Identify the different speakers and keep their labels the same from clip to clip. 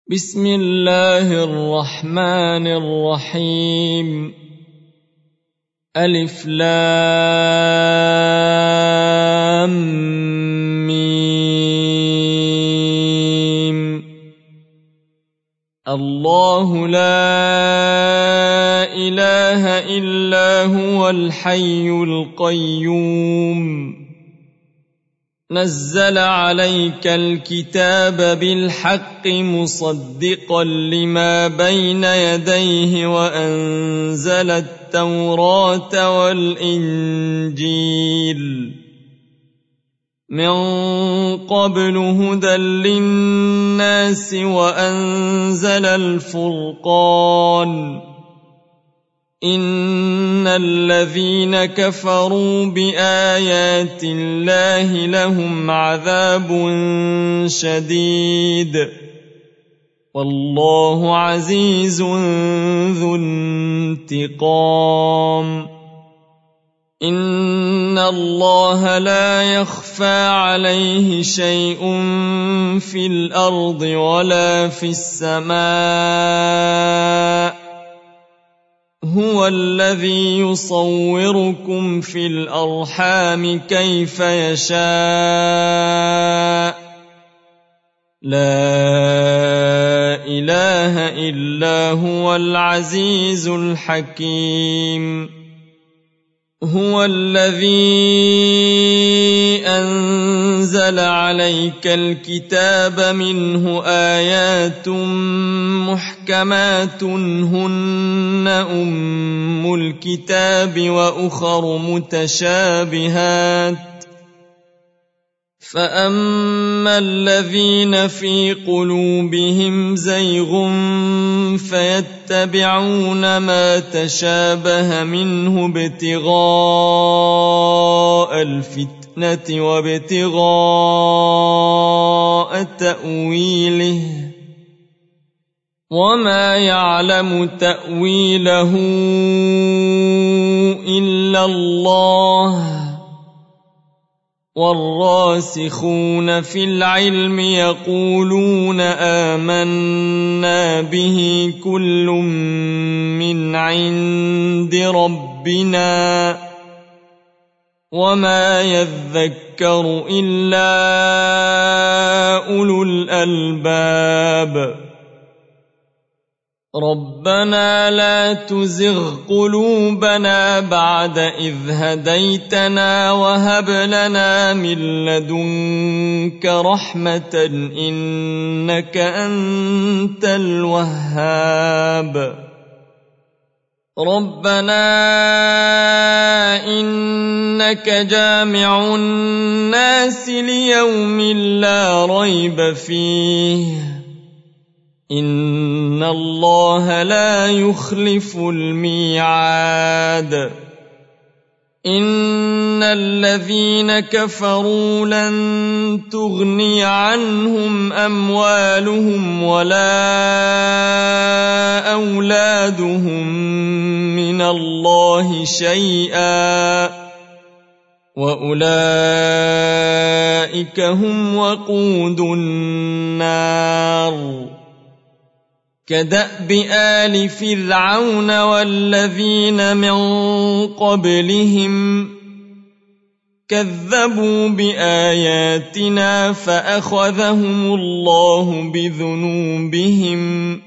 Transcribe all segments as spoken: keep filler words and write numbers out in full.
Speaker 1: بسم الله الرحمن الرحيم. ألف لام ميم. الله لا إله إلا هو الحي القيوم. نزل عليك الكتاب بالحق مصدقا لما بين يديه وأنزل التوراة والإنجيل من قبل هدى للناس وأنزل الفرقان. إن الذين كفروا بآيات الله لهم عذاب شديد والله عزيز ذو انتقام. إن الله لا يخفى عليه شيء في الأرض ولا في السماء. هو الذي يصوركم في الأرحام كيف يشاء. لا إله إلا هو العزيز الحكيم. هو الذي أنزل عليك الكتاب منه آيات محكمات هن أم الكتاب وأخر متشابهات. فأما الذين في قلوبهم زيغ فيتبعون ما تشابه منه ابتغاء الفتنة وابتغاء تأويله وما يعلم تأويله إلا الله. والراسخون في العلم يقولون آمنا به كل من عند ربنا وما يذكر إلا أولو الألباب. ربنا لا تزغ قلوبنا بعد إذ هديتنا وهب لنا من لدنك رحمة إنك أنت الوهاب. ربنا إنك جامع الناس ليوم لا ريب فيه إن الله لا يخلف الميعاد. إن الذين كفروا لن تغني عنهم أموالهم ولا أولادهم من الله شيئا وأولئك هم وقود النار. كدأب آل فرعون والذين من قبلهم كذبوا بآياتنا فأخذهم الله بذنوبهم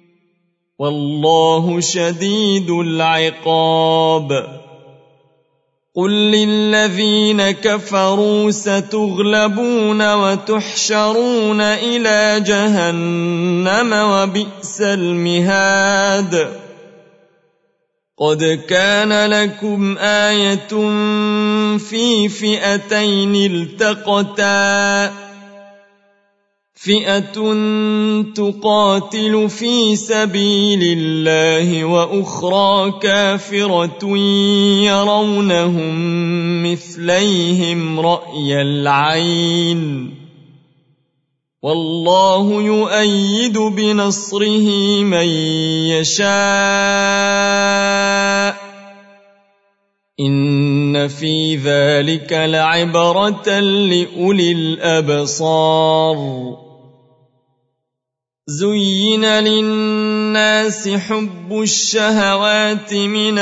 Speaker 1: والله شديد العقاب. قل للذين كفروا ستغلبون وتحشرون إلى جهنم وبئس المهاد. قد كان لكم آية في فئتين التقتا فئة تقاتل في سبيل الله وأخرى كافرة يرونهم مثليهم رأي العين والله يؤيد بنصره من يشاء. إن في ذلك لعبرة لأولي الأبصار. زين للناس حب الشهوات من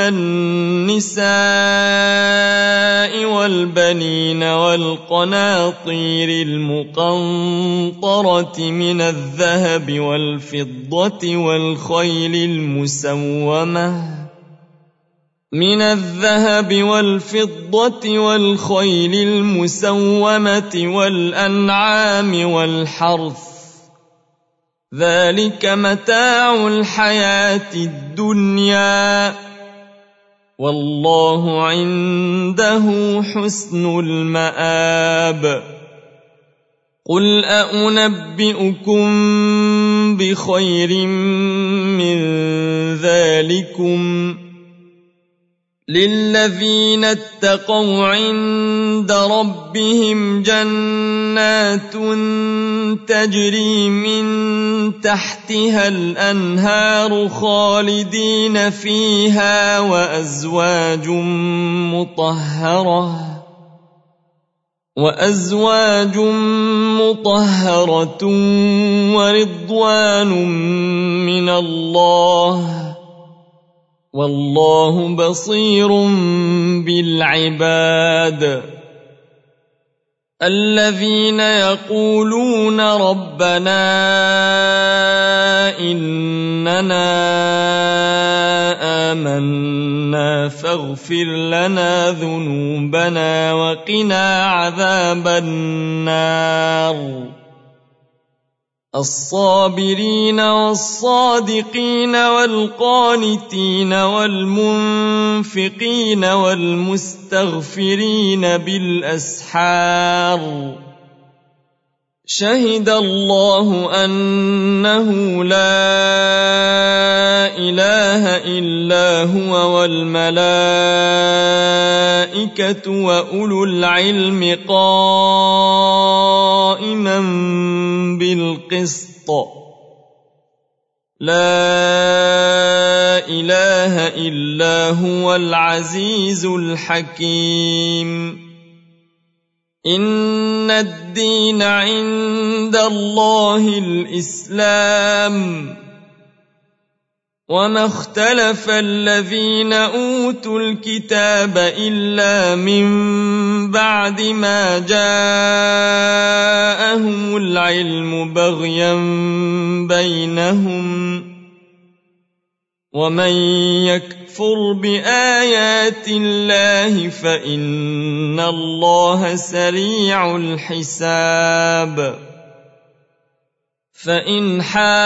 Speaker 1: النساء والبنين والقناطير المقنطرة من الذهب والفضة والخيل المسومة من الذهب والفضة والخيل المسومة والأنعام والحرث ذلك متاع الحياة الدنيا والله عنده حسن المآب قل أنبئكم بخير من ذلكم للذين اتقوا عند ربهم جنات تجري من تحتها الأنهار خالدين فيها وأزواج مطهرة وأزواج مطهرة ورضوان من الله والله بصير بالعباد الذين يقولون ربنا إننا آمنا فاغفر لنا ذنوبنا وقنا عذاب النار الصابرين والصادقين والقانتين والمنفقين والمستغفرين بالأسحار شهد الله أنه لا إله إلا هو والملائكة وأولو العلم قائما بالقسط لا إله إلا هو العزيز الحكيم إن الدين عند الله الإسلام وما اختلف الذين أوتوا الكتاب إلا من بعد ما جاءهم العلم بغيا بينهم ومن يكفر بآيات الله فإن الله سريع الحساب فإن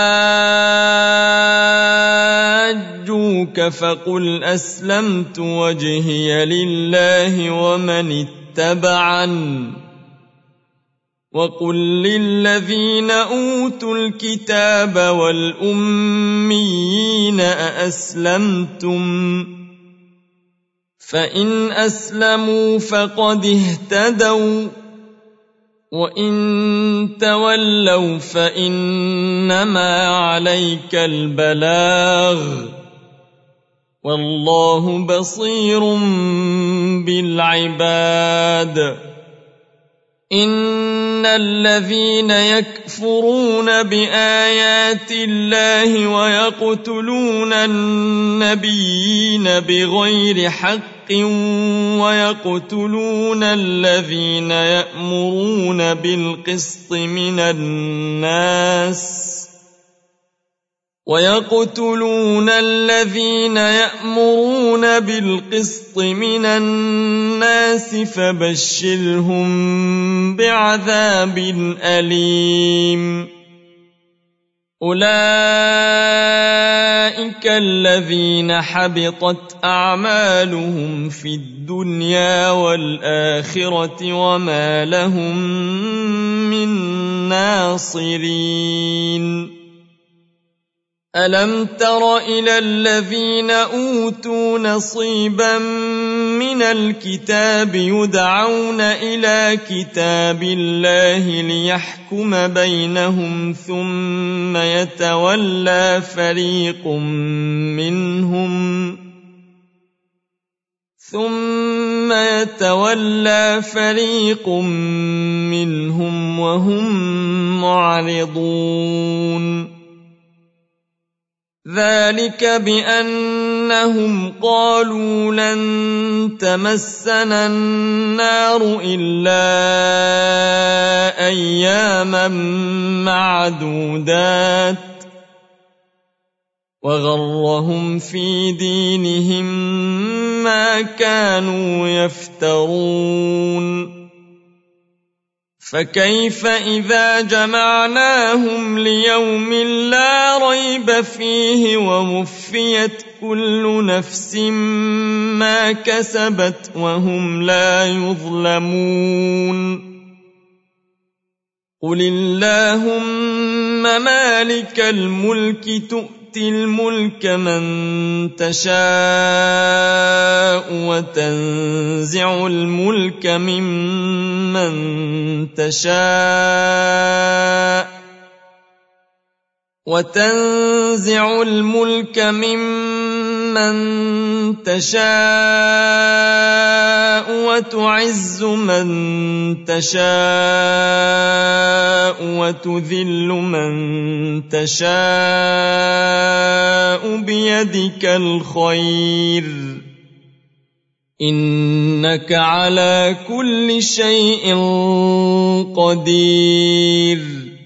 Speaker 1: حاجوك فقل أسلمت وجهي لله ومن اتبعن وقل للذين أوتوا الكتاب والأميين أأسلمتم فإن أسلموا فقد اهتدوا وإن تولوا فإنما عليك البلاغ والله بصير بالعباد إن الذين يكفرون بآيات الله ويقتلون النبيين بغير حق ويقتلون الذين يأمرون بالقسط من الناس ويقتلون الذين يأمرون بالقسط من الناس فبشرهم بعذاب أليم أولئك الذين حبطت أعمالهم في الدنيا والآخرة وما لهم من ناصرين ألم تر إلى الذين أوتوا نصيبا من الكتاب يدعون إلى كتاب الله ليحكم بينهم ثم يتولى فريق منهم ثم يتولى فريق منهم وهم معرضون ذلك بأنهم قالوا لن تمسنا النار إلا أياما معدودات وغرهم في دينهم ما كانوا يفترون فكيف إذا جمعناهم ليوم لا ريب فيه ووفيت كل نفس ما كسبت وهم لا يظلمون قل اللهم مالك الملك تؤتي الملك من تشاء وتنزع الملك ممن تشاء وتنزع الملك ممن تشاء وتعز من تشاء وتذل من تشاء بيدك الخير إنك على كل شيء قدير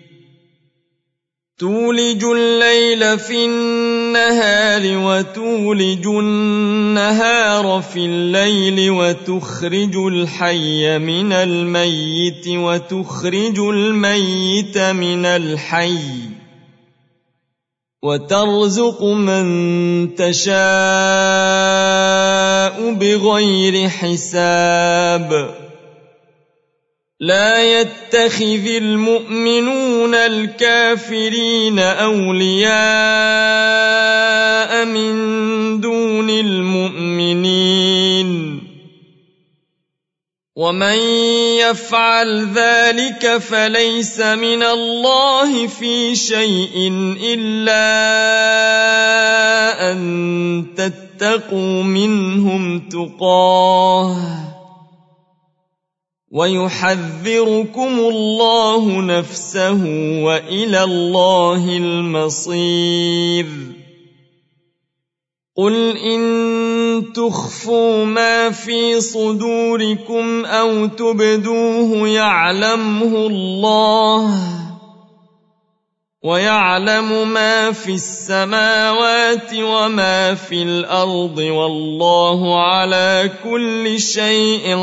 Speaker 1: تولج الليل في النهار وتولج النهار في الليل وتخرج الحي من الميت وتخرج الميت من الحي وترزق من تشاء بغير حساب لا يتخذ المؤمنون الكافرين أولياء من دون المؤمنين ومن يفعل ذلك فليس من الله في شيء إلا أن تتقوا منهم تقاه ويحذركم الله نفسه وإلى الله المصير قل إن تخفوا ما في صدوركم أو تبدوه يعلمه الله ويعلم ما في السماوات وما في الأرض والله على كل شيء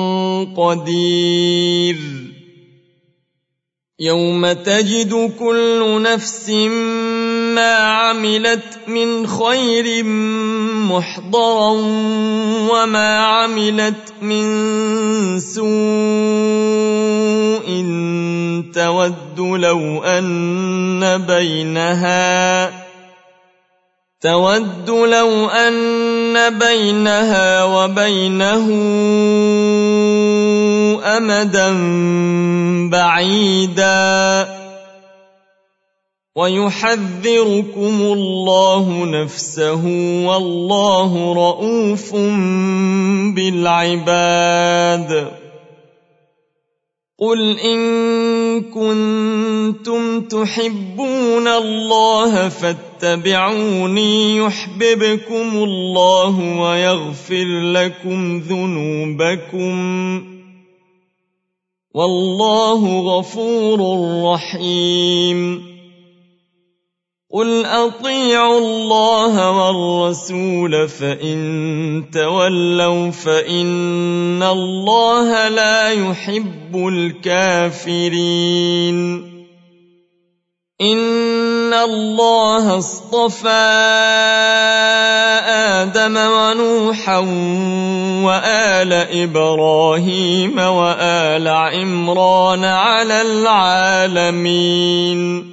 Speaker 1: قدير يوم تجد كل نفس ما عملت من خير محضرا وما عملت من سوء تود لو أن بينها تود لو أن بينها وبينه أمدا بعيدا ويحذركم الله نفسه والله رءوف بالعباد قل إن كنتم تحبون الله فاتبعوني يحببكم الله ويغفر لكم ذنوبكم والله غفور رحيم قل أطيعوا الله والرسول فإن تولوا فإن الله لا يحب الكافرين إن الله اصطفى آدم ونوحا وآل إبراهيم وآل عمران على العالمين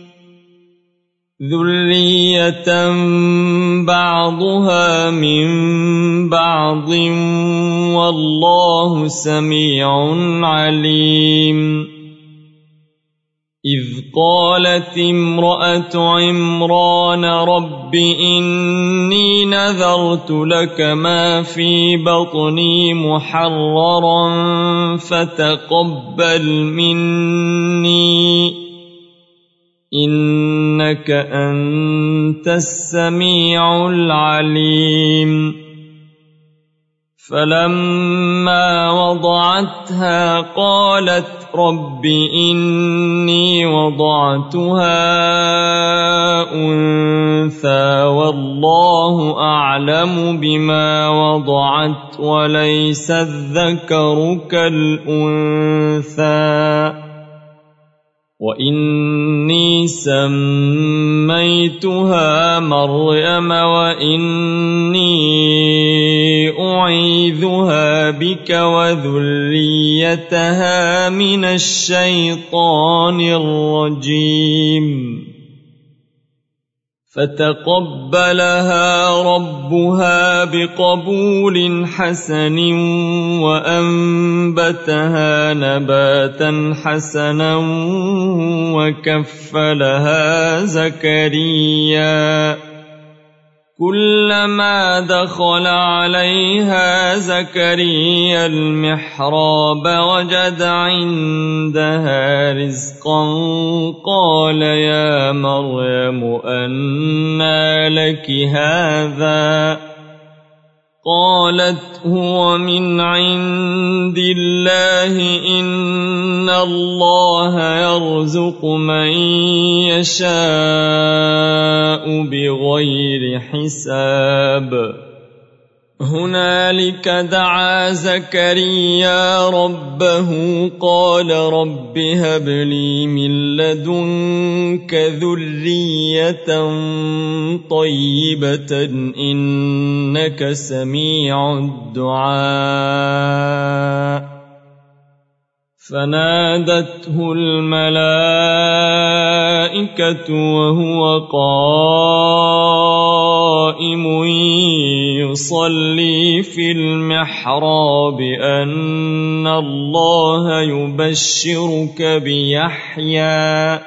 Speaker 1: ذرية بعضها من بعض والله سميع عليم إذ قالت امرأة عمران رب إني نذرت لك ما في بطني محررا فتقبل مني إنك أنت السميع العليم فلما وضعتها قالت رب إني وضعتها أنثى والله أعلم بما وضعت وليس الذكر كالأنثى وإني سميتها مريم وإني أعيذها بك وذريتها من الشيطان الرجيم فتقبلها ربها بقبول حسن وأنبتها نباتا حسنا وكفلها زكريا كلما دخل عليها زكريا المحراب وجد عندها رزقا قال يا مريم أنى لك هذا قالت هو من عند الله إن الله يرزق من يشاء بغير حساب هنالك دعا زكريا ربه قال رب هب لي من لدنك ذرية طيبة إنك سميع الدعاء فنادته الملائكة وهو قائم يصلي في المحراب أن الله يبشرك بيحيى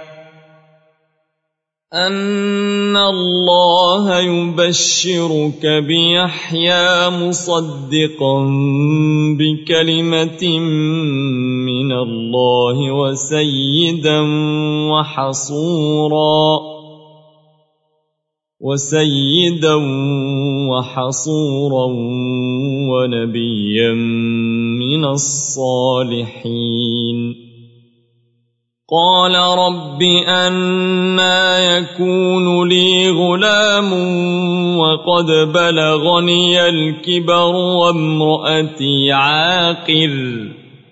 Speaker 1: أن الله يبشرك بيحيى مصدقا بكلمة من الله وسيدا وحصورا وسيدا وحصورا ونبيا من الصالحين قال رب أنى يكون لي غلام وقد بلغني الكبر وامرأتي عاقر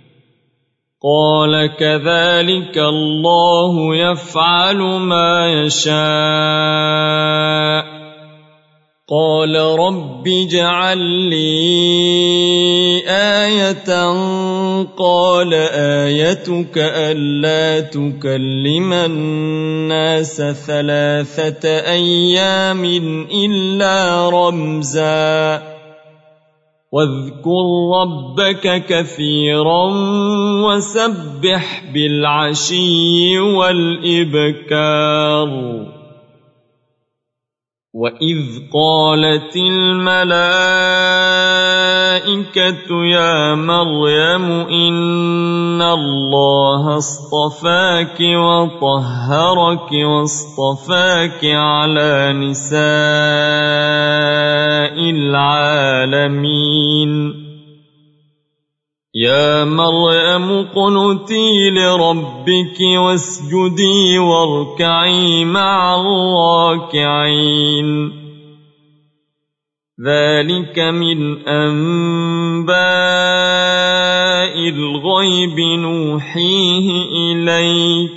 Speaker 1: قال كذلك الله يفعل ما يشاء قال رب اجعل لي آية قال آيتك ألا تكلم الناس ثلاثة أيام إلا رمزا واذكر ربك كثيرا وسبح بالعشي والإبكار وإذ قالت الملائكة يا مريم إن الله اصطفاك وطهرك واصطفاك على نساء العالمين يا مريم اقنتي لربك واسجدي واركعي مع الراكعين ذلك من أنباء الغيب نوحيه إليك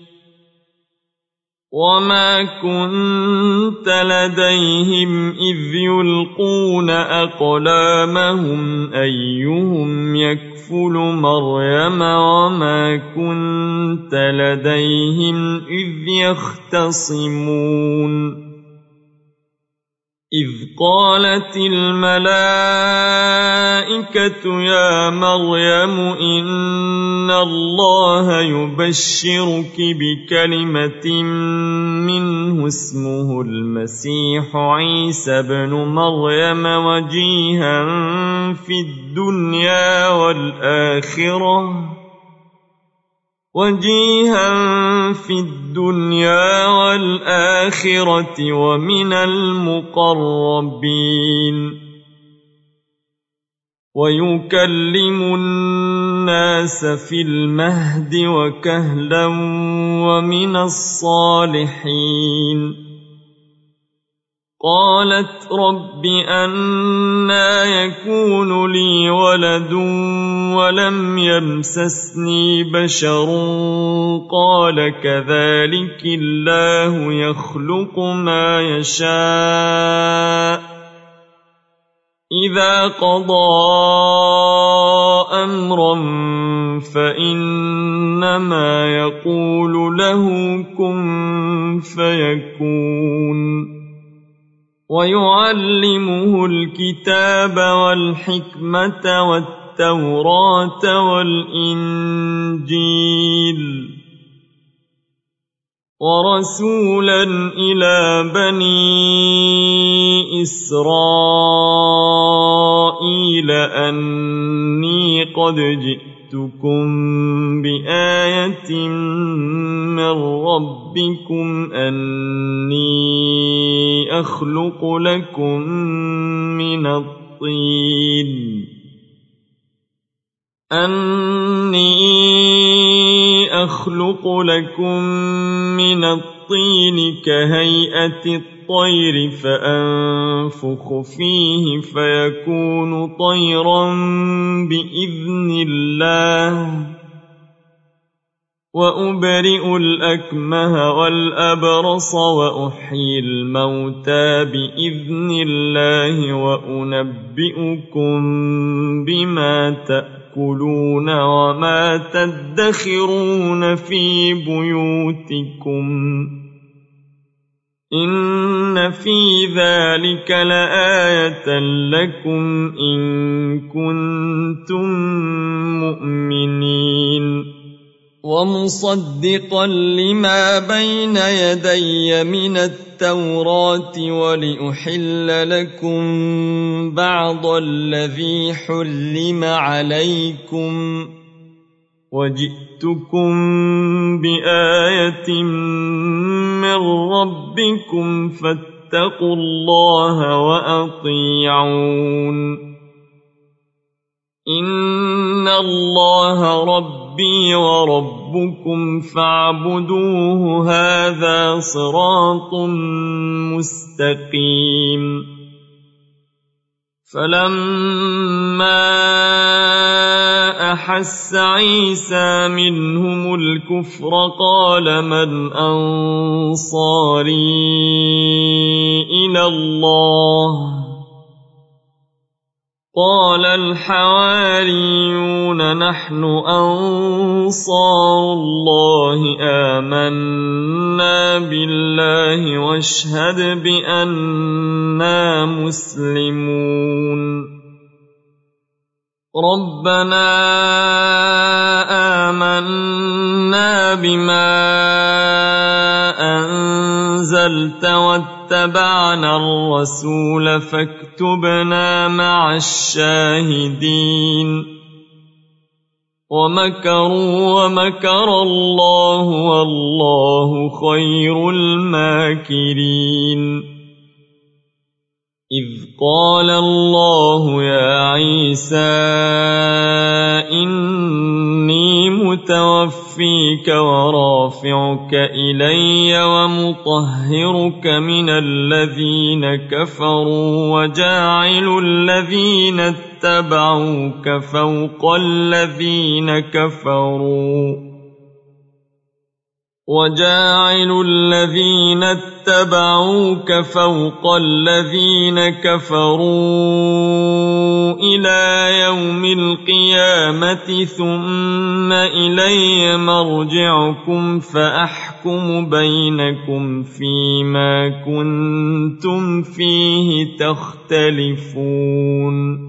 Speaker 1: وما كنت لديهم إذ يلقون أقلامهم أيهم يكفل مريم وما كنت لديهم إذ يختصمون إذ قالت الملائكة يا مريم إن الله يبشرك بكلمة منه اسمه المسيح عيسى بن مريم وجيها في الدنيا والآخرة وجيها في الدنيا والآخرة ومن المقربين ويكلم الناس في المهد وكهلا ومن الصالحين قالت رب أنى يكون لي ولد ولم يمسسني بشر قال كذلك الله يخلق ما يشاء إذا قضى أمرا فإنما يقول له كن فيكون ويعلمه الكتاب والحكمة والتوراة والإنجيل ورسولا إلى بني إسرائيل أني قد جئتكم بآية من ربكم أني أخلق لكم من الطين أني أخلق لكم من الطين كهيئة الطير فأنفخ فيه فيكون طيرا بإذن الله وأبرئ الأكمه والأبرص وأحيي الموتى بإذن الله وأنبئكم بما تأكلون وما تدخرون في بيوتكم إن في ذلك لآية لكم إن كنتم مؤمنين ومصدقا لما بين يدي من التوراة ولأحل لكم بعض الذي حرم عليكم وجئتكم بآية من ربكم فاتقوا الله وأطيعون إن الله ربي وربكم فاعبدوه هذا صراط مستقيم فلما أحس عيسى منهم الكفر قال من أنصاري إلى الله قال الحواريون نحن أنصار الله آمنا بالله واشهد بأننا مسلمون ربنا آمنا بما أنزلت واتبعنا الرسول فاكتبنا مع الشاهدين ومكروا ومكر الله والله خير الماكرين إذ قال الله يا عيسى إني متوفيك ورافعك إلي ومطهرك من الذين كفروا وجاعل الذين اتبعوك فوق الذين كفروا وجاعل الذين اتبعوك فوق الذين كفروا إلى يوم القيامة ثم إلي مرجعكم فأحكم بينكم فيما كنتم فيه تختلفون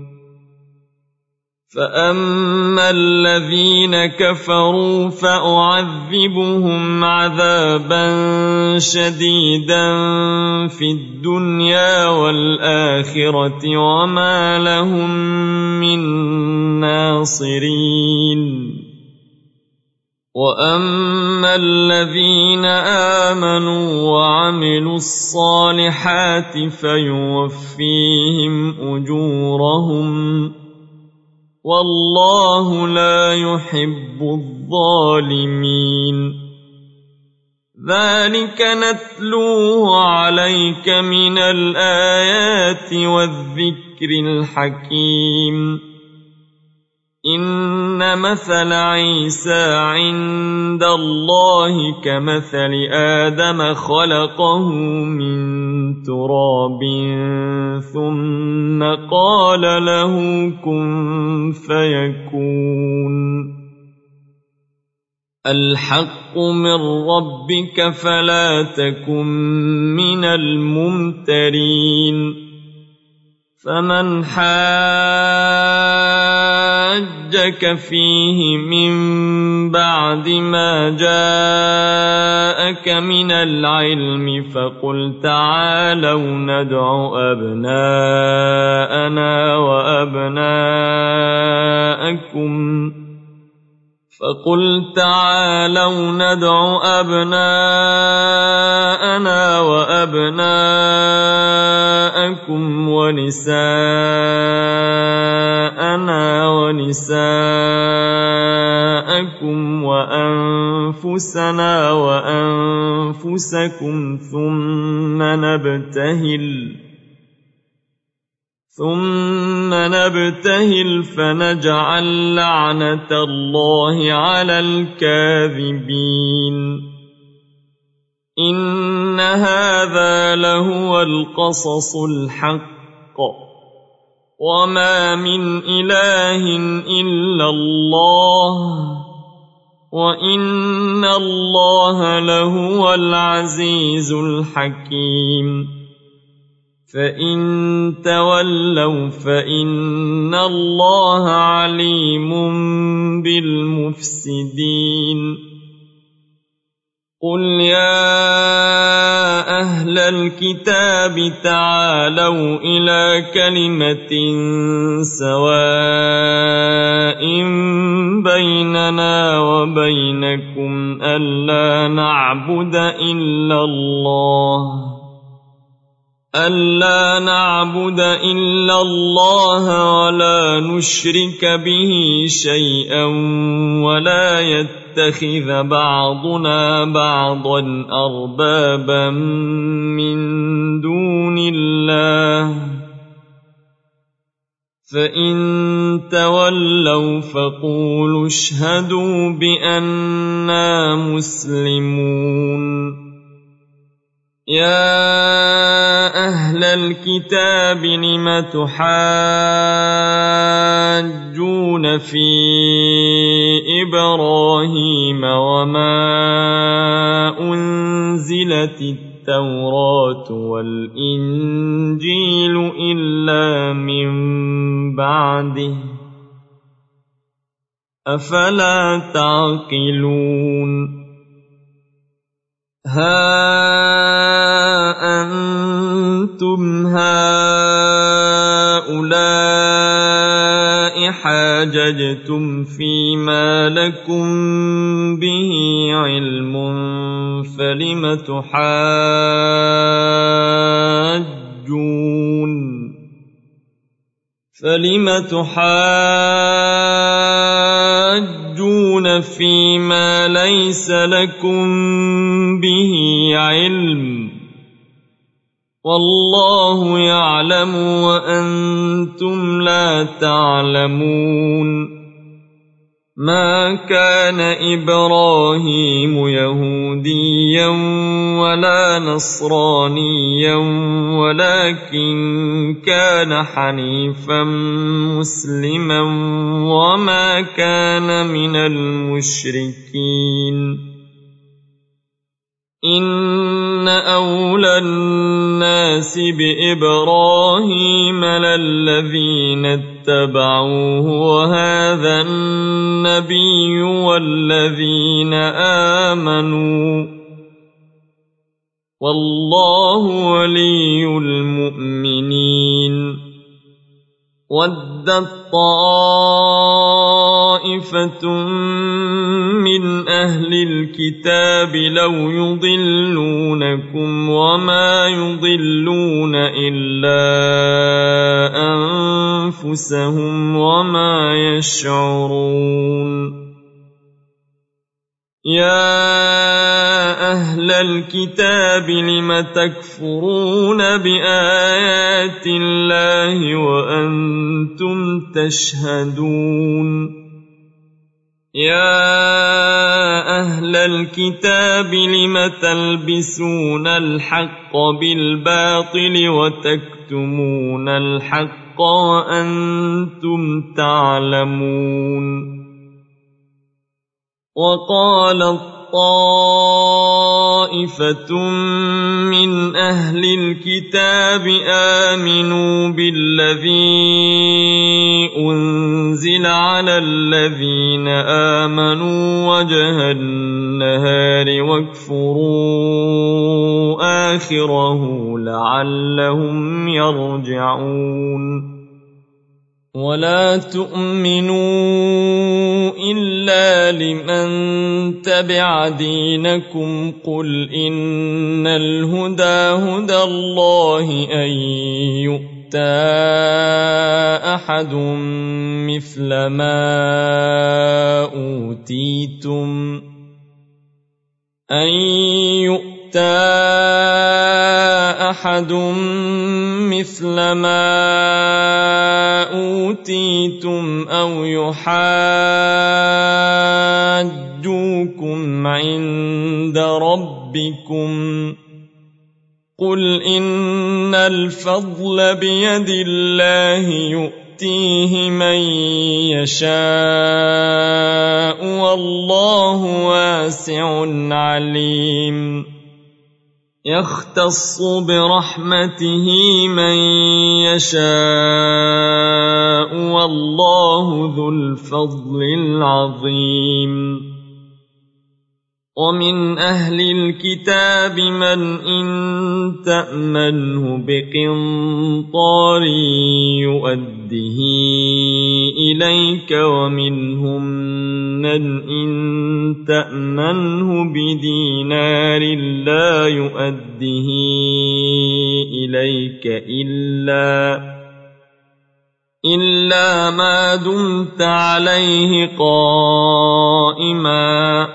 Speaker 1: فأما الذين كفروا فأعذبهم عذابا شديدا في الدنيا والآخرة وما لهم من ناصرين وأما الذين آمنوا وعملوا الصالحات فيوفيهم أجورهم والله لا يحب الظالمين ذلك نتلوه عليك من الآيات والذكر الحكيم إن مثل عيسى عند الله كمثل آدم خلقه من تراب ثم قال له كن فيكون الحق من ربك فلا تكن من الممترين فمن حاجك فيه من بعد ما جاءك من العلم فقل تعالوا ندع أبناءنا وأبناءكم فقل تعالوا ندع أبناءنا وأبناءكم ونساءنا ونساءكم وأنفسنا وأنفسكم ثم نبتهل ثم نبتهل فنجعل لعنة الله على الكاذبين إن هذا لهو القصص الحق وما من إله إلا الله وإن الله لهو العزيز الحكيم فإن تولوا فإن الله عليم بالمفسدين قل يا أهل الكتاب تعالوا إلى كلمة سواء بيننا وبينكم ألا نعبد إلا الله ألا نعبد إلا الله ولا نشرك به شيئا ولا يتخذ بعضنا بعضا أربابا من دون الله فإن تولوا فقولوا اشهدوا بأننا مسلمون يا أهل الكتاب لم تحاجون في إبراهيم وما أنزلت التوراة والإنجيل إلا من بعده أفلا تعقلون ها أنتم هؤلاء حاججتم فيما لكم به علم فلم تحاجون فلم تحاجون فيما ليس لكم به علم والله يعلم وأنتم لا تعلمون ما كان إبراهيم يهوديا ولا نصرانيا ولكن كان حنيفا مسلما وما كان من المشركين إن أولى الناس بإبراهيم للذين اتبعوه وهذا النبي والذين آمنوا والله ولي المؤمنين ودت طائفة طائفة من أهل الكتاب لو يضلونكم وما يضلون إلا أنفسهم وما يشعرون يا أهل الكتاب لم تكفرون بآيات الله وأنتم تشهدون يا أهل الكتاب لم تلبسون الحق بالباطل وتكتمون الحق وأنتم تعلمون وقالت طائفة من أهل الكتاب آمنوا بالذي أنزل على الذين آمنوا وجه النهار واكفروا آخره لعلهم يرجعون ولا تؤمنوا إلا لمن تبع دينكم قل إن الهدى هدى الله أن يؤتى أحد مثل ما أوتيتم أن يؤتى أحد مثل ما أوتيتم أو يحاجوكم عند ربكم قل إن الفضل بيد الله يؤتيه من يشاء والله واسع عليم يختص برحمته من يشاء والله ذو الفضل العظيم ومن أهل الكتاب من إن تأمنه بقنطار يؤده إليك ومنهم من إن تأمنه بدينار لا يؤده إليك إلا إلا ما دمت عليه قائما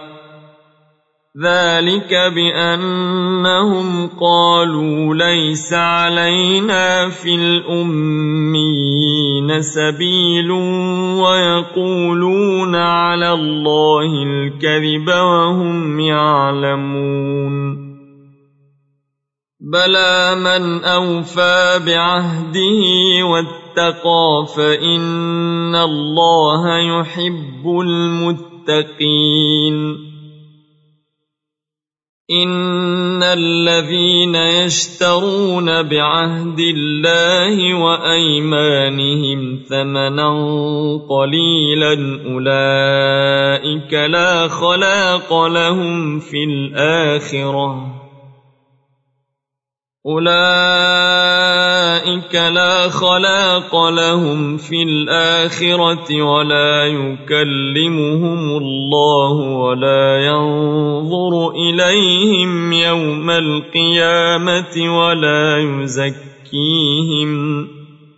Speaker 1: ذلك بأنهم قالوا ليس علينا في الأميين سبيل ويقولون على الله الكذب وهم يعلمون بلى من أوفى بعهده واتقى فإن الله يحب المتقين إن الذين يشترون بعهد الله وأيمانهم ثمنا قليلا أولئك لا خلاق لهم في الآخرة أولئك لا خلاق لهم في الآخرة ولا يكلمهم الله ولا ينظر إليهم يوم القيامة ولا يزكيهم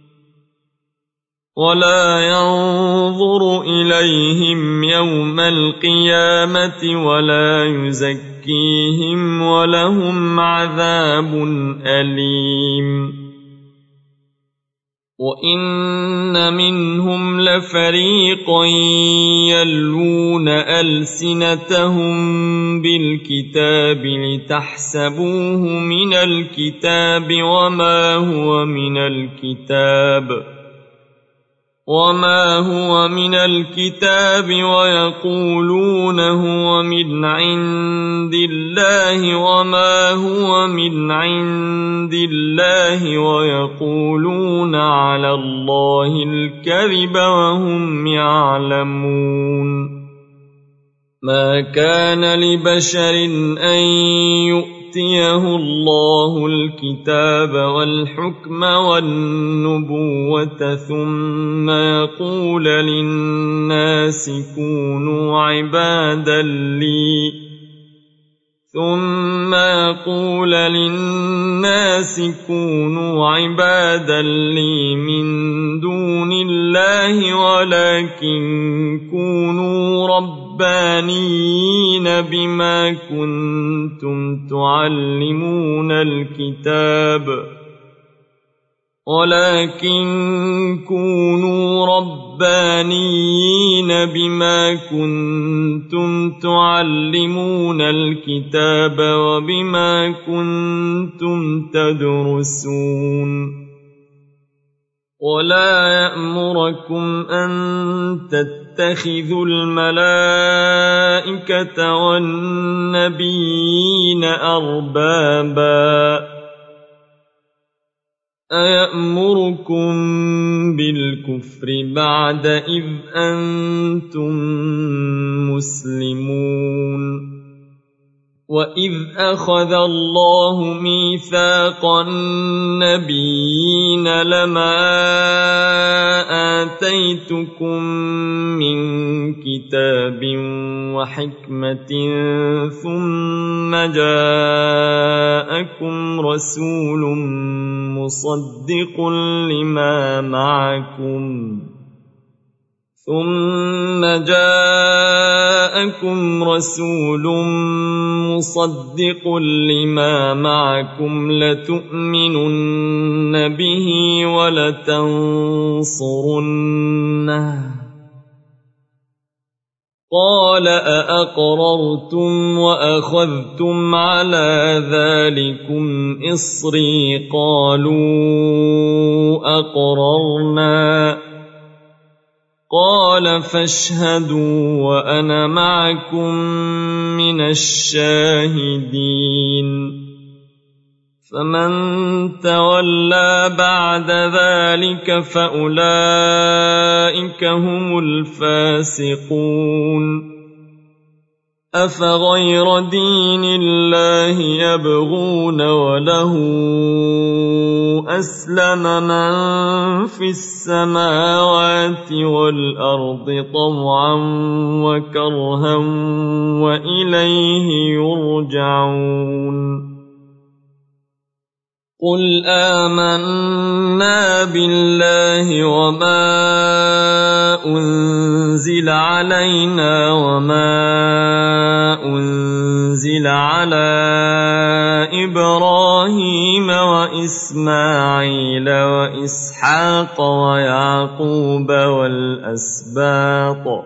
Speaker 1: ولا ينظر إليهم يوم القيامة ولا يزكيهم ولهم عذاب أليم وإن منهم لفريقا يلوون ألسنتهم بالكتاب لتحسبوه من الكتاب وما هو من الكتاب وما هو من الكتاب ويقولون هو من عند الله وما هو من عند الله ويقولون على الله الكذب وهم يعلمون ما كان لبشر أن يؤتى يؤتيه الله الكتاب والحكم والنبوة ثم يقول للناس كونوا عبادا لي ثم يقول للناس كونوا عبادا لي من دون الله ولكن كونوا ربانيين بما كنتم تعلمون الكتاب ولكن كونوا ربانيين بما كنتم تعلمون الكتاب وبما كنتم تدرسون ولا يأمركم أن تتخذوا الملائكة والنبيين أربابا أيأمركم بالكفر بعد إذ أنتم مسلمون وإذ أخذ الله ميثاق النبيين لما آتيتكم من كتاب وحكمة ثم جاءكم رسول مصدق لما معكم ثم جاءكم رسول مصدق لما معكم لتؤمنن به ولتنصرنه قال أأقررتم وأخذتم على ذلكم إصري قالوا أقررنا قال فاشهدوا وأنا معكم من الشاهدين فمن تولى بعد ذلك فأولئك هم الفاسقون أفغير دين الله يبغون وله أسلم من في السماوات والأرض طوعا وكرها وإليه يرجعون قل آمنا بالله وما أنزل علينا وما أنزل على إبراهيم وإسماعيل وإسحاق ويعقوب والأسباط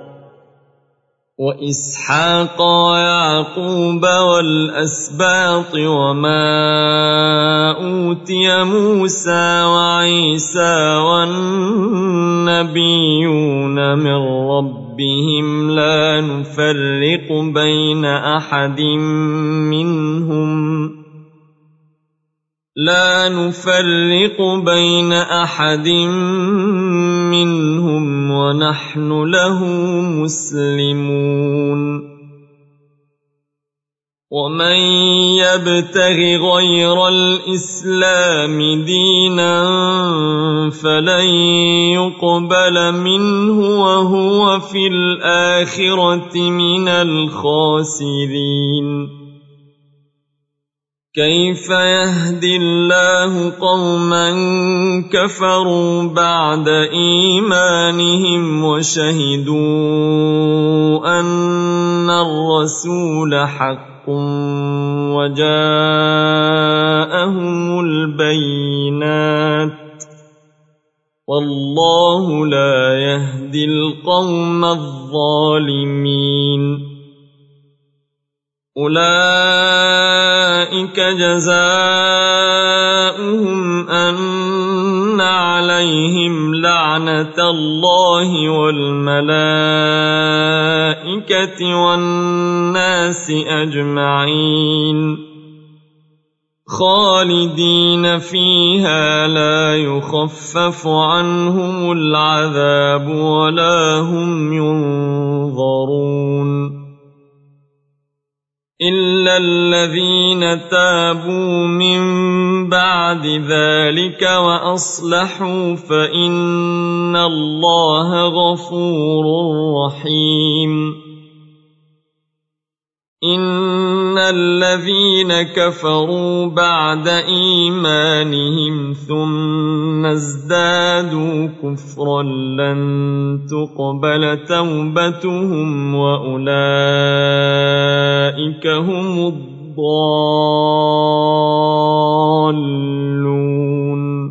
Speaker 1: وإسحاق ويعقوب والأسباط وما أوتي موسى وعيسى والنبيون من ربهم لا نفرق بين أحد منهم لا نفرق بين أحد منهم ونحن له مسلمون ومن يبتغ غير الإسلام دينا فلن يقبل منه وهو في الآخرة من الخاسرين كيف يهدي الله قوما كفروا بعد إيمانهم وشهدوا أن الرسول حق وجاءهم البينات والله لا يهدي القوم الظالمين أولئك جزاؤهم أن عليهم لعنة الله والملائكة والناس أجمعين خالدين فيها لا يخفف عنهم العذاب ولا هم ينظرون إلا الذين تابوا من بعد ذلك وأصلحوا فإن الله غفور رحيم إن الذين كفروا بعد إيمانهم ثم ازدادوا كفرا لن تقبل توبتهم وأولئك هم الضالون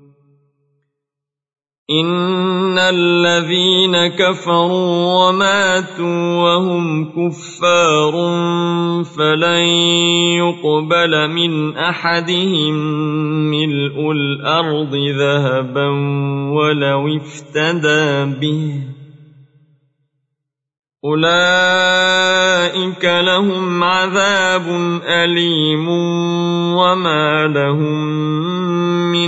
Speaker 1: إن الذين كفروا وماتوا وهم كفار فلن يقبل من أحدهم ملء الأرض ذهبا ولو افتدى به أولئك لهم عذاب أليم وما لهم من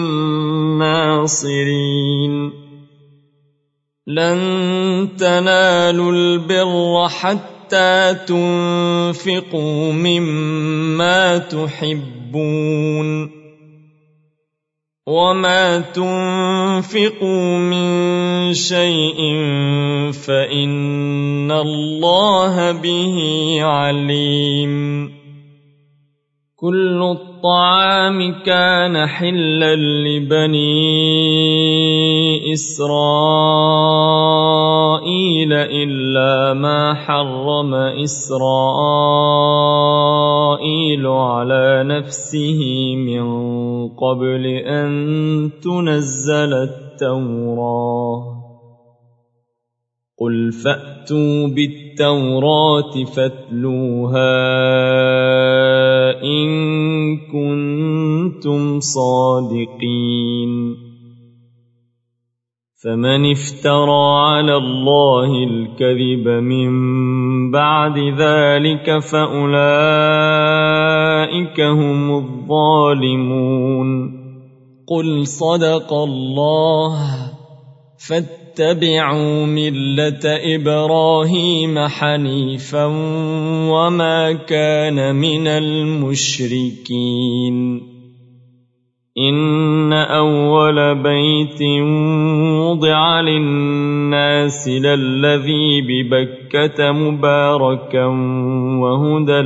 Speaker 1: ناصرين لن تنالوا البر حتى تنفقوا مما تحبون وما تنفقوا من شيء فإن الله به عليم كل الطعام كان حلا لبني إسرائيل إلا ما حرم إسرائيل على نفسه من قبل أن تنزل التوراة قل فأتوا بالتوراة فاتلوها إن كنتم صادقين فمن افترى على الله الكذب من بعد ذلك فأولئك هم الظالمون قل صدق الله فاتبعوا ملة إبراهيم حنيفا وما كان من المشركين إن أول بيت وضع للناس للذي ببكة مباركا وهدى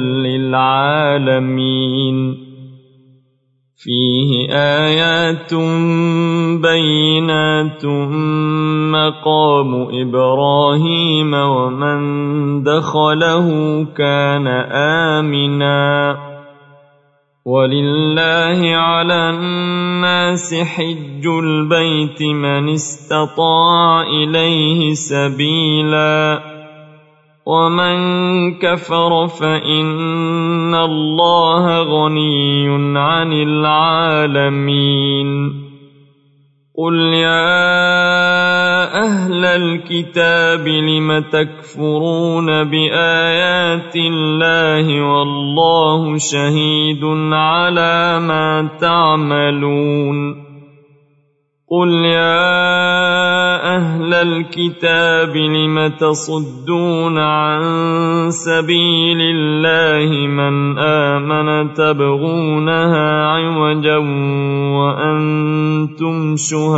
Speaker 1: للعالمين فيه آيات بينات مقام إبراهيم ومن دخله كان آمنا ولله على الناس حج البيت من استطاع إليه سبيلا ومن كفر فإن الله غني عن العالمين قل يا أهل الكتاب لم تكفرون بآيات الله والله شهيد على ما تعملون قل يا أهل الكتاب لم تصدون عن سبيل الله من آمن تبغونها عوجا وأنتم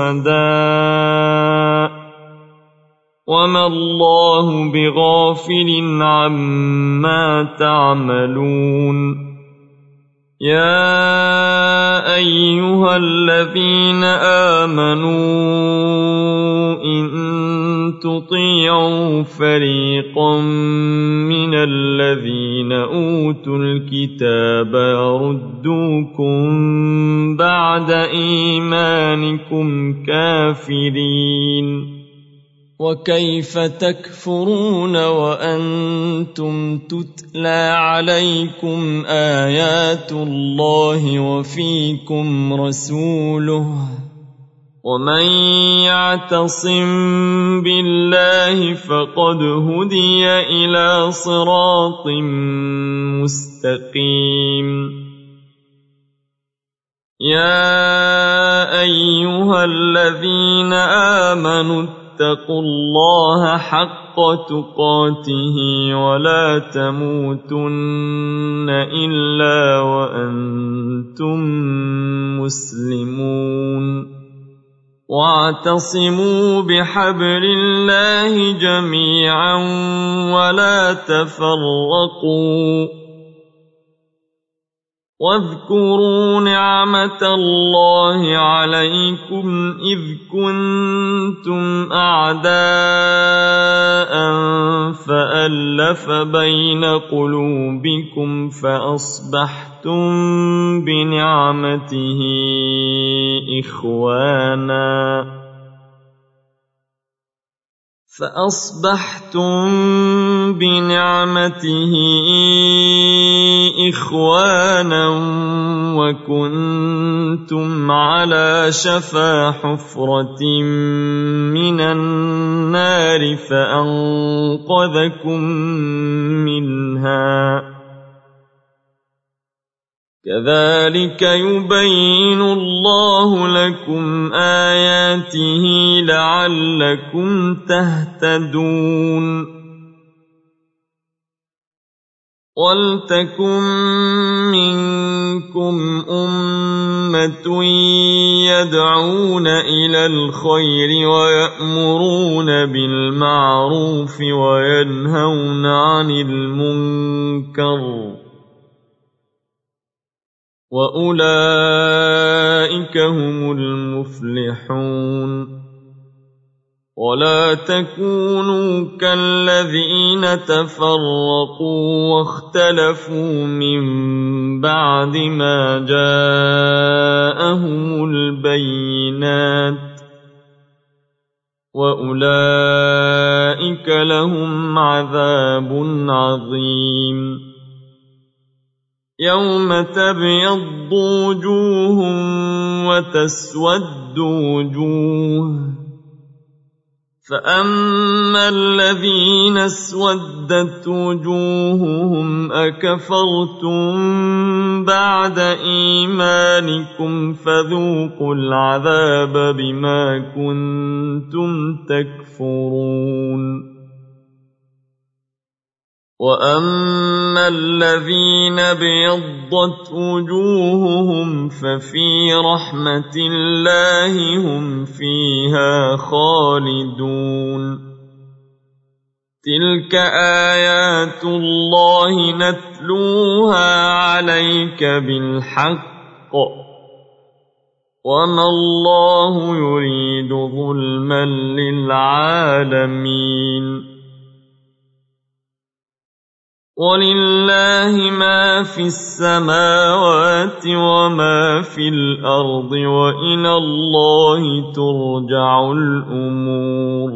Speaker 1: شهداء وما الله بغافل عما تعملون يا أيها الذين آمنوا إن تطيعوا فريقا من الذين أوتوا الكتاب يردوكم بعد إيمانكم كافرين وكيف تكفرون وأنتم تتلى عليكم آيات الله وفيكم رسوله ومن يعتصم بالله فقد هدي إلى صراط مستقيم يا أيها الذين آمنوا اتقوا الله حق حق تقاته ولا تموتن إلا وأنتم مسلمون واعتصموا بحبل الله جميعا ولا تفرقوا واذكروا نعمة الله عليكم إذ كنتم أعداء فألف بين قلوبكم فأصبحتم بنعمته إخوانا فأصبحتم بنعمته إخوانا وكنتم على شفا حفرة من النار فأنقذكم منها كذلك يبين الله لكم آياته لعلكم تهتدون ولتكن منكم أمة يدعون إلى الخير ويأمرون بالمعروف وينهون عن المنكر وأولئك هم المفلحون ولا تكونوا كالذين تفرقوا واختلفوا من بعد ما جاءهم البينات وأولئك لهم عذاب عظيم يوم تبيض وجوه وتسود وجوه فأما الذين اسودت وجوههم أكفرتم بعد إيمانكم فذوقوا العذاب بما كنتم تكفرون وأما الذين ابيضت وجوههم ففي رحمة الله هم فيها خالدون تلك آيات الله نتلوها عليك بالحق وما الله يريد ظلما للعالمين ولله ما في السماوات وما في الأرض وإلى الله ترجع الأمور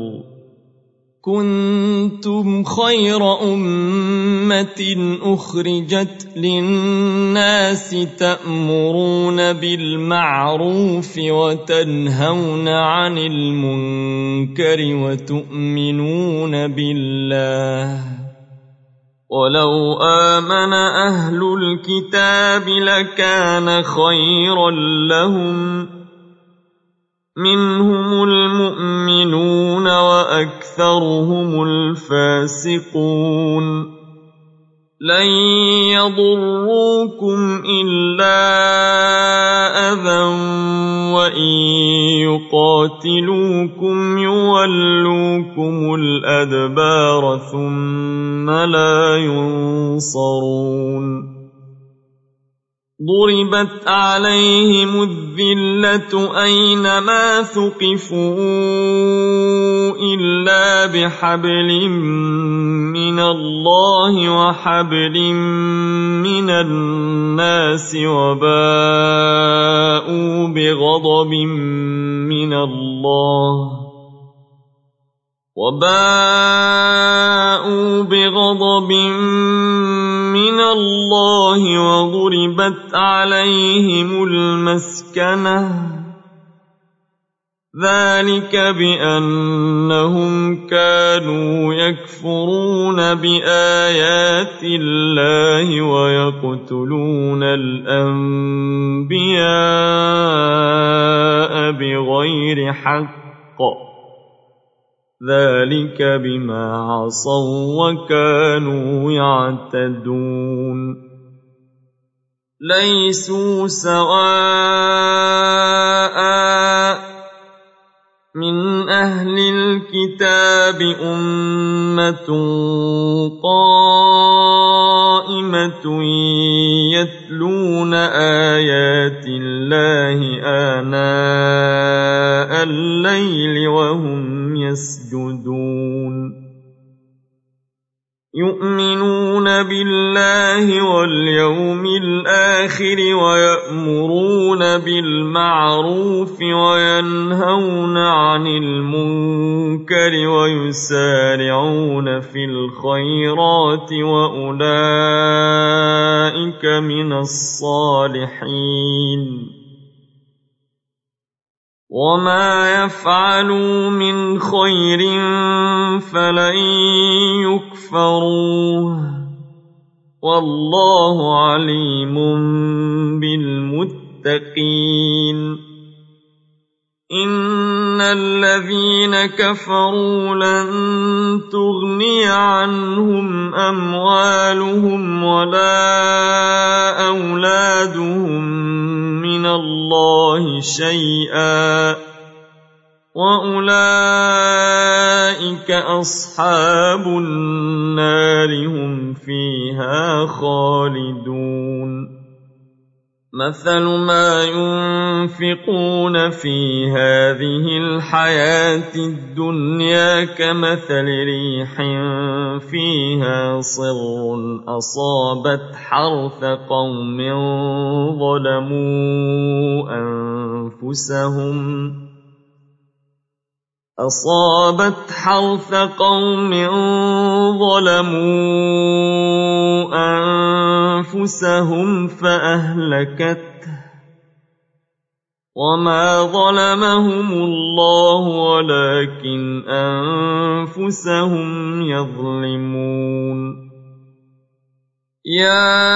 Speaker 1: كنتم خير أمة أخرجت للناس تأمرون بالمعروف وتنهون عن المنكر وتؤمنون بالله ولو آمن أهل الكتاب لكان خيرا لهم منهم المؤمنون وأكثرهم الفاسقون لن يضروكم إلا أذى وإن يقاتلوكم يولوكم الأدبار ثم لا ينصرون ضربت عليهم الذلة أينما ثقفوا إلا بحبل من الله وحبل من الناس وباءوا بغضب من الله وباءوا بغضب من الله وضربت عليهم المسكنة ذلك بأنهم كانوا يكفرون بآيات الله ويقتلون الأنبياء بغير حق. ذلك بما عصوا وكانوا يعتدون ليسوا سواء من أهل الكتاب أمة قائمة يتلون آيات الله آناء الليل وهم يسجدون يؤمنون بالله واليوم الآخر ويأمرون بالمعروف وينهون عن المنكر ويسارعون في الخيرات وأولئك من الصالحين وما يفعلوا من خير فلن يكفروه والله عليم بالمتقين إن الذين كفروا لن تغني عنهم أموالهم ولا أولادهم من الله شيئا وأولئك أصحاب النار هم فيها خالدون مثل ما ينفقون في هذه الحياة الدنيا كمثل ريح فيها صر أصابت حرث قوم ظلموا أنفسهم أصابت حرث قوم ظلموا أنفسهم فأهلكته وما ظلمهم الله ولكن أنفسهم يظلمون يا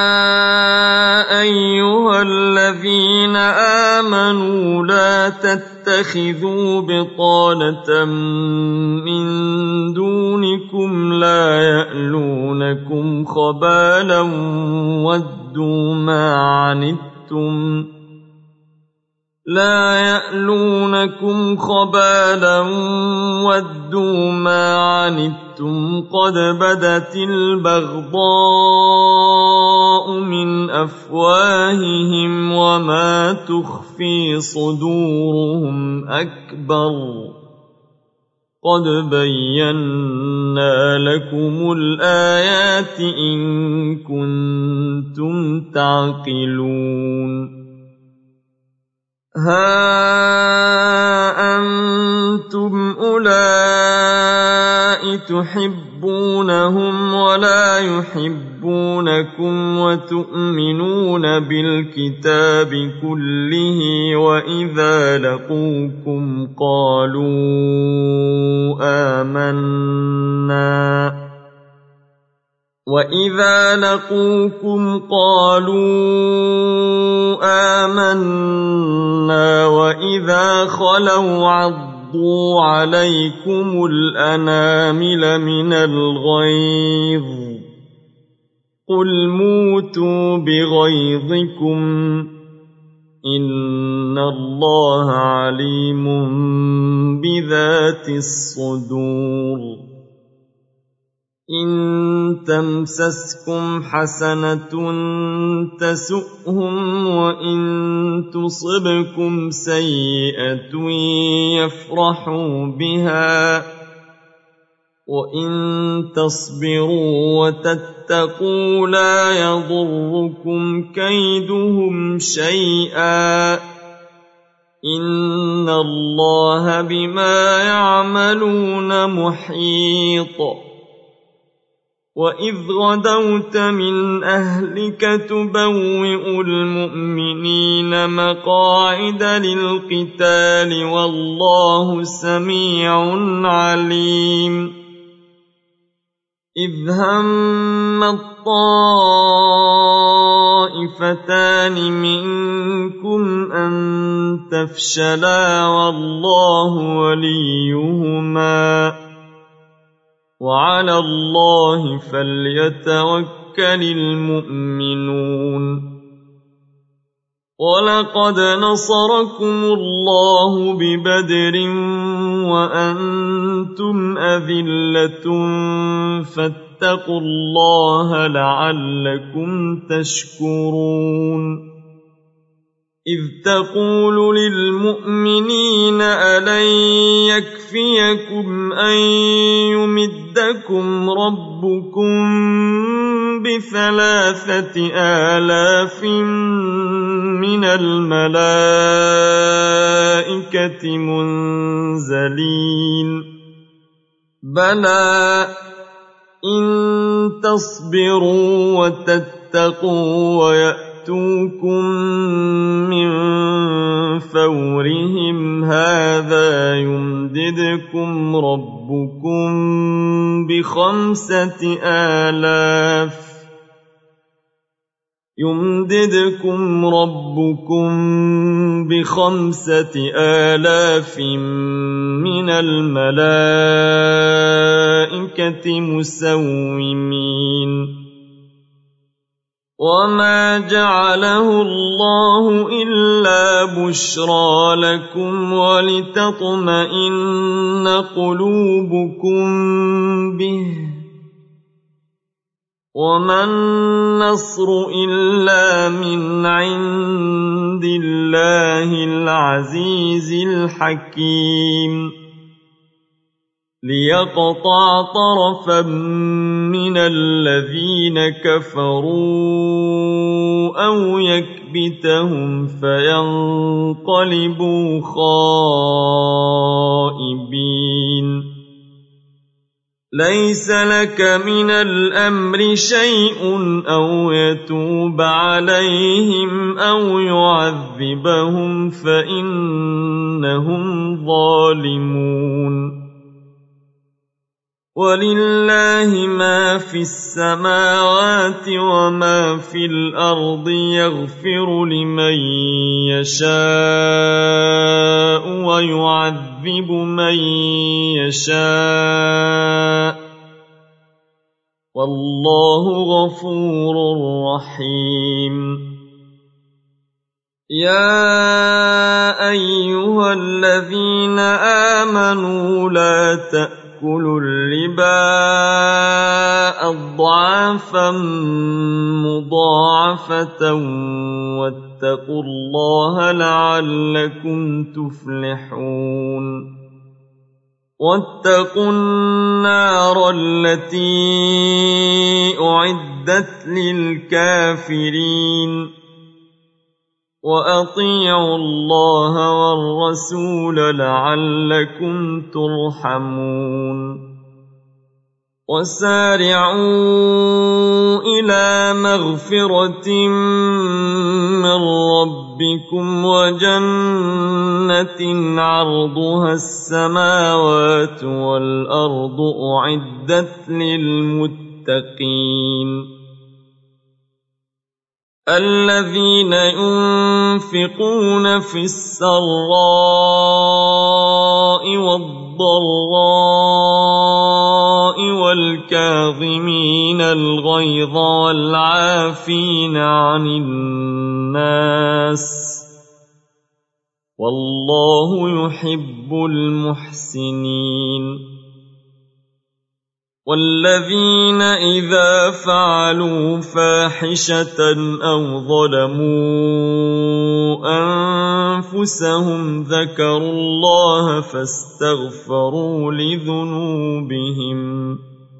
Speaker 1: أيها الذين آمنوا لا تتخذوا بطانة من دونكم لا يألونكم خبالا ودوا ما عنتم لا يألونكم خبالا ودوا ما عنتم قد بدت البغضاء من أفواههم وما تخفي صدورهم أكبر قد بينا لكم الآيات إن كنتم تعقلون ها أنتم أولئك تحبونهم ولا يحبونكم وتؤمنون بالكتاب كله وإذا لقوكم قالوا آمنا وإذا لقوكم قالوا آمنا وإذا خلوا عضوا عليكم الأنامل من الغيظ قل موتوا بغيظكم إن الله عليم بذات الصدور إن تمسسكم حسنة تسؤهم وإن تصبكم سيئة يفرحوا بها وإن تصبروا وتتقوا لا يضركم كيدهم شيئا إن الله بما يعملون محيط وإذ غدوت من أهلك تبوئ المؤمنين مقاعد للقتال والله سميع عليم إذ هم الطائفتان منكم أن تفشلا والله وليهما وعلى الله فليتوكل المؤمنون ولقد نصركم الله ببدر وأنتم أذلة فاتقوا الله لعلكم تشكرون إذ تقول للمؤمنين ألن يكفيكم أن يمدكم ربكم بثلاثة آلاف من الملائكة منزلين بلى إن تصبروا وتتقوا ويأتوكم من فورهم هذا يمددكم ربكم بخمسة آلاف يمددكم ربكم بخمسة آلاف من الملائكة مسومين وما جعله الله إلا بشرى لكم ولتطمئن قلوبكم به وما النصر إلا من عند الله العزيز الحكيم ليقطع طرفا من الذين كفروا أو يكبتهم فينقلبوا خائبين ليس لك من الأمر شيء أو يتوب عليهم أو يعذبهم فإنهم ظالمون ولله ما في السماوات وما في الأرض يغفر لمن يشاء ويعذب من يشاء والله غفور رحيم يا أيها الذين آمنوا لا تأتوا كلوا الربا أضعافا مضاعفة واتقوا الله لعلكم تفلحون واتقوا النار التي أعدت للكافرين وأطيعوا الله والرسول لعلكم ترحمون وسارعوا إلى مغفرة من ربكم وجنة عرضها السماوات والأرض أعدت للمتقين الذين ينفقون في السراء والضراء والكاظمين الغيظ والعافين عن الناس والله يحب المحسنين والذين إذا فعلوا فاحشة أو ظلموا أنفسهم ذكروا الله فاستغفروا لذنوبهم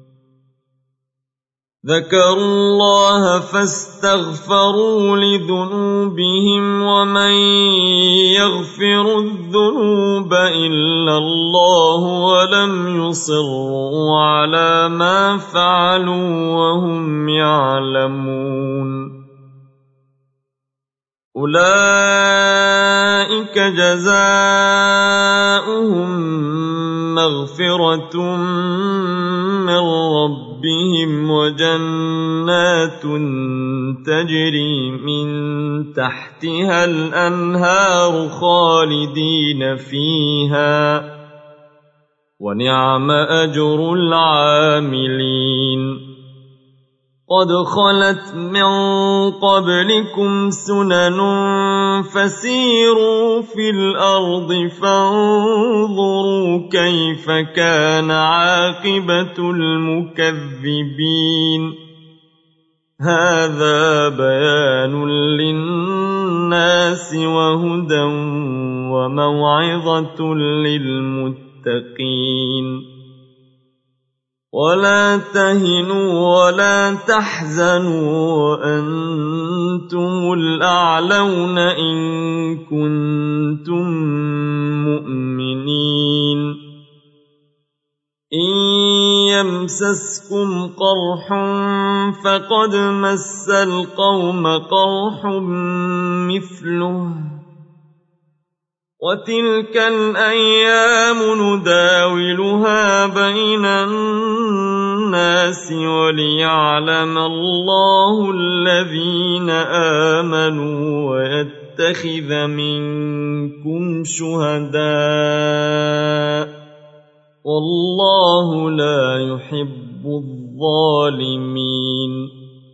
Speaker 1: ذكروا الله فاستغفروا لذنوبهم ومن يغفر الذنوب إلا الله ولم يصروا على ما فعلوا وهم يعلمون أولئك جزاؤهم مغفرة من ربهم وجنات تجري من تحتها الأنهار خالدين فيها ونعم أجر العاملين قد خلت من قبلكم سنن فسيروا في الأرض فانظروا كيف كان عاقبة المكذبين هذا بيان للناس وهدى وموعظة للمتقين ولا تهنوا ولا تحزنوا وأنتم الأعلون إن كنتم مؤمنين إن يمسسكم قرح فقد مس القوم قرح مثله وتلك الأيام نداولها بين الناس وليعلم الله الذين آمنوا ويتخذ منكم شهداء والله لا يحب الظالمين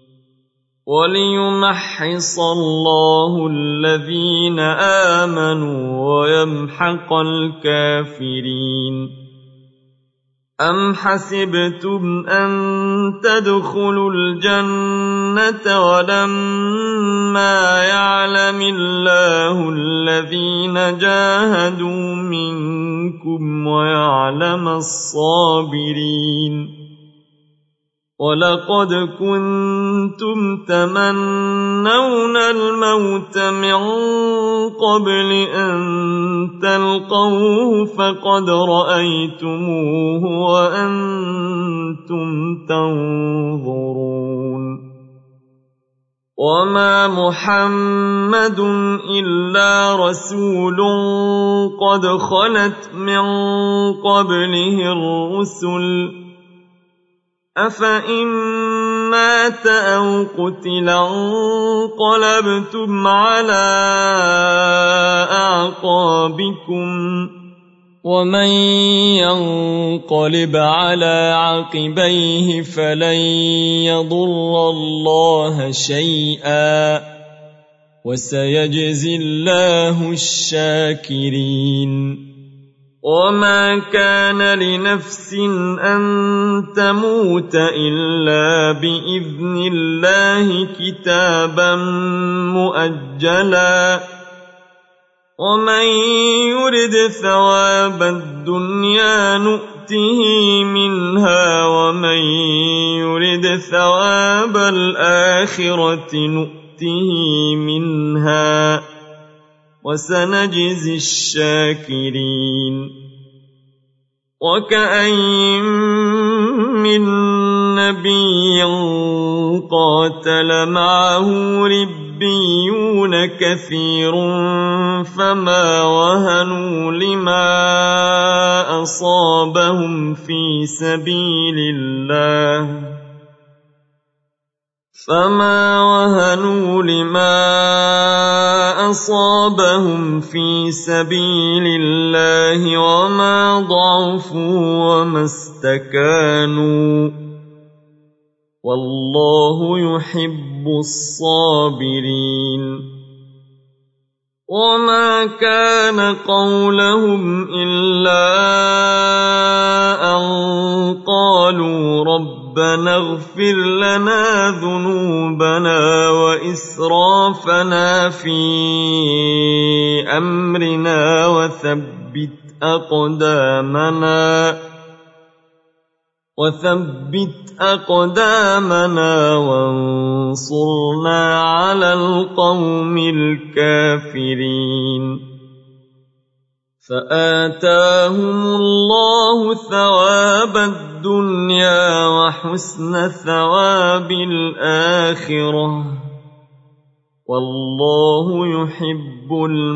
Speaker 1: وليمحص الله الذين آمنوا ويمحق الكافرين أم حسبتم أن تدخلوا الجنة ولما يعلم الله الذين جاهدوا منكم ويعلم الصابرين ولقد كنتم تمنون الموت من قبل أن تلقوه فقد رأيتموه وأنتم تنظرون وما محمد إلا رسول قد خلت من قبله الرسل أفإن مات أو قتل انقلبتم على أعقابكم ومن ينقلب على عقبيه فلن يضر الله شيئا وسيجزي الله الشاكرين وما كان لنفس أن تموت إلا بإذن الله كتابا مؤجلا ومن يرد ثواب الدنيا نؤته منها ومن يرد ثواب الآخرة نؤته منها وسنجزي الشاكرين وكأين من نبي قاتل معه ربيون كثير فما وهنوا لما أصابهم في سبيل الله فما وهنوا لما أصابهم في سبيل الله وما ضعفوا وما استكانوا والله يحب الصابرين وما كان قولهم إلا أن قالوا ربنا اغفر لنا ذنوبنا وإسرافنا في أمرنا وثبت أقدامنا وثبت أقدامنا وانصرنا على القوم الكافرين فآتاهم الله ثواب الدنيا وحسن ثواب الآخرة والله يحب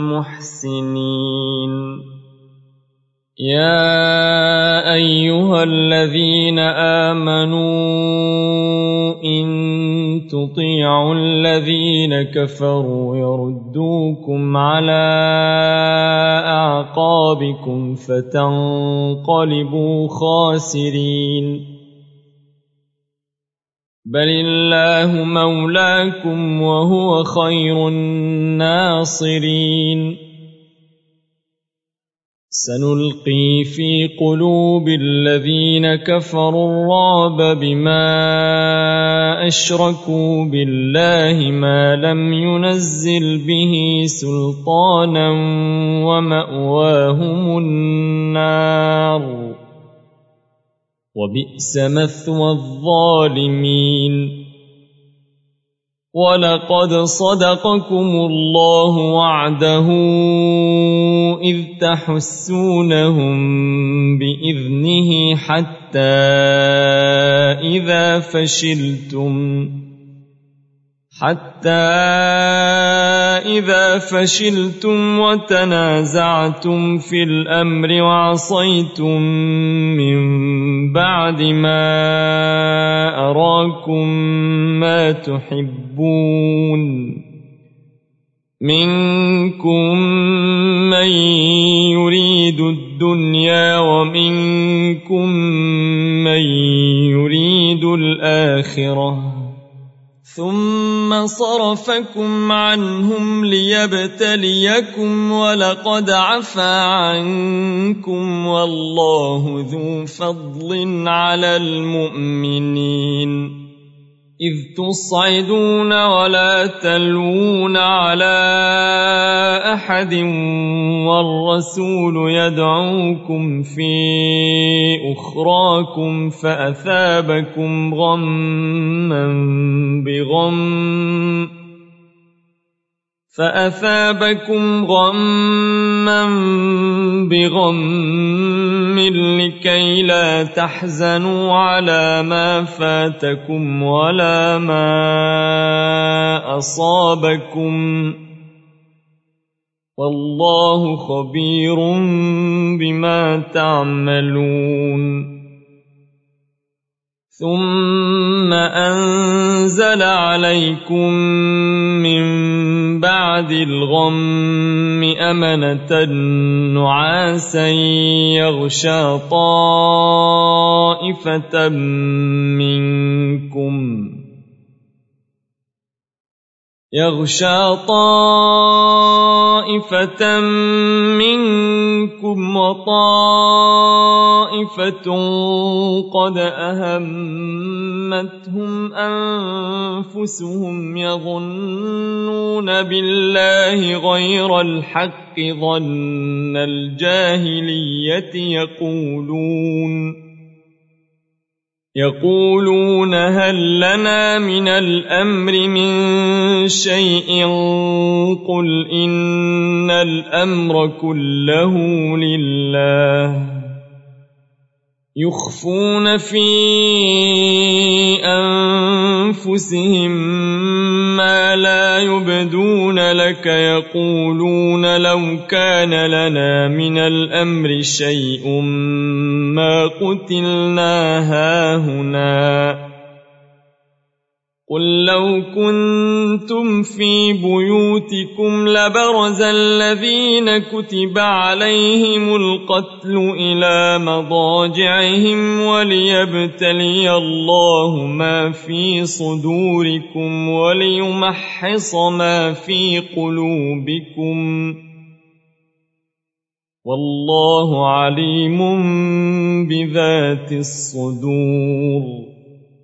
Speaker 1: المحسنين يا أيها الذين آمنوا إن تطيعوا الذين كفروا يردوكم على أعقابكم فتنقلبوا خاسرين بل الله مولاكم وهو خير الناصرين سنلقي في قلوب الذين كفروا الرعب بما أشركوا بالله ما لم ينزل به سلطانا ومأواهم النار وبئس مثوى الظالمين ولقد صدقكم الله وعده إذ تحسونهم بإذنه حتى إذا فشلتم حتى إذا فشلتم وتنازعتم في الأمر وعصيتم من بعد ما أراكم ما تحبون منكم من يريد الدنيا ومنكم من يريد الآخرة ثم صرفكم عنهم ليبتليكم ولقد عفا عنكم والله ذو فضل على المؤمنين إذ تصعدون ولا تلوون على أحد والرسول يدعوكم في أخراكم فأثابكم غما بغم فأثابكم غما بغم لكي لا تحزنوا على ما فاتكم ولا ما أصابكم والله خبير بما تعملون ثم أنزل عليكم من بعد الغم أمنة نعاسا يغشى طائفة منكم يغشى طائفة منكم وطائفة قد أهمتهم أنفسهم يظنون بالله غير الحق ظن الجاهلية يقولون يقولون هل لنا من الأمر من شيء قل إن الأمر كله لله يخفون في أنفسهم ما لا يبدون لك يقولون لو كان لنا من الأمر شيء ما قتلنا هاهنا قل لو كنتم في بيوتكم لبرز الذين كتب عليهم القتل إلى مضاجعهم وليبتلي الله ما في صدوركم وليمحص ما في قلوبكم والله عليم بذات الصدور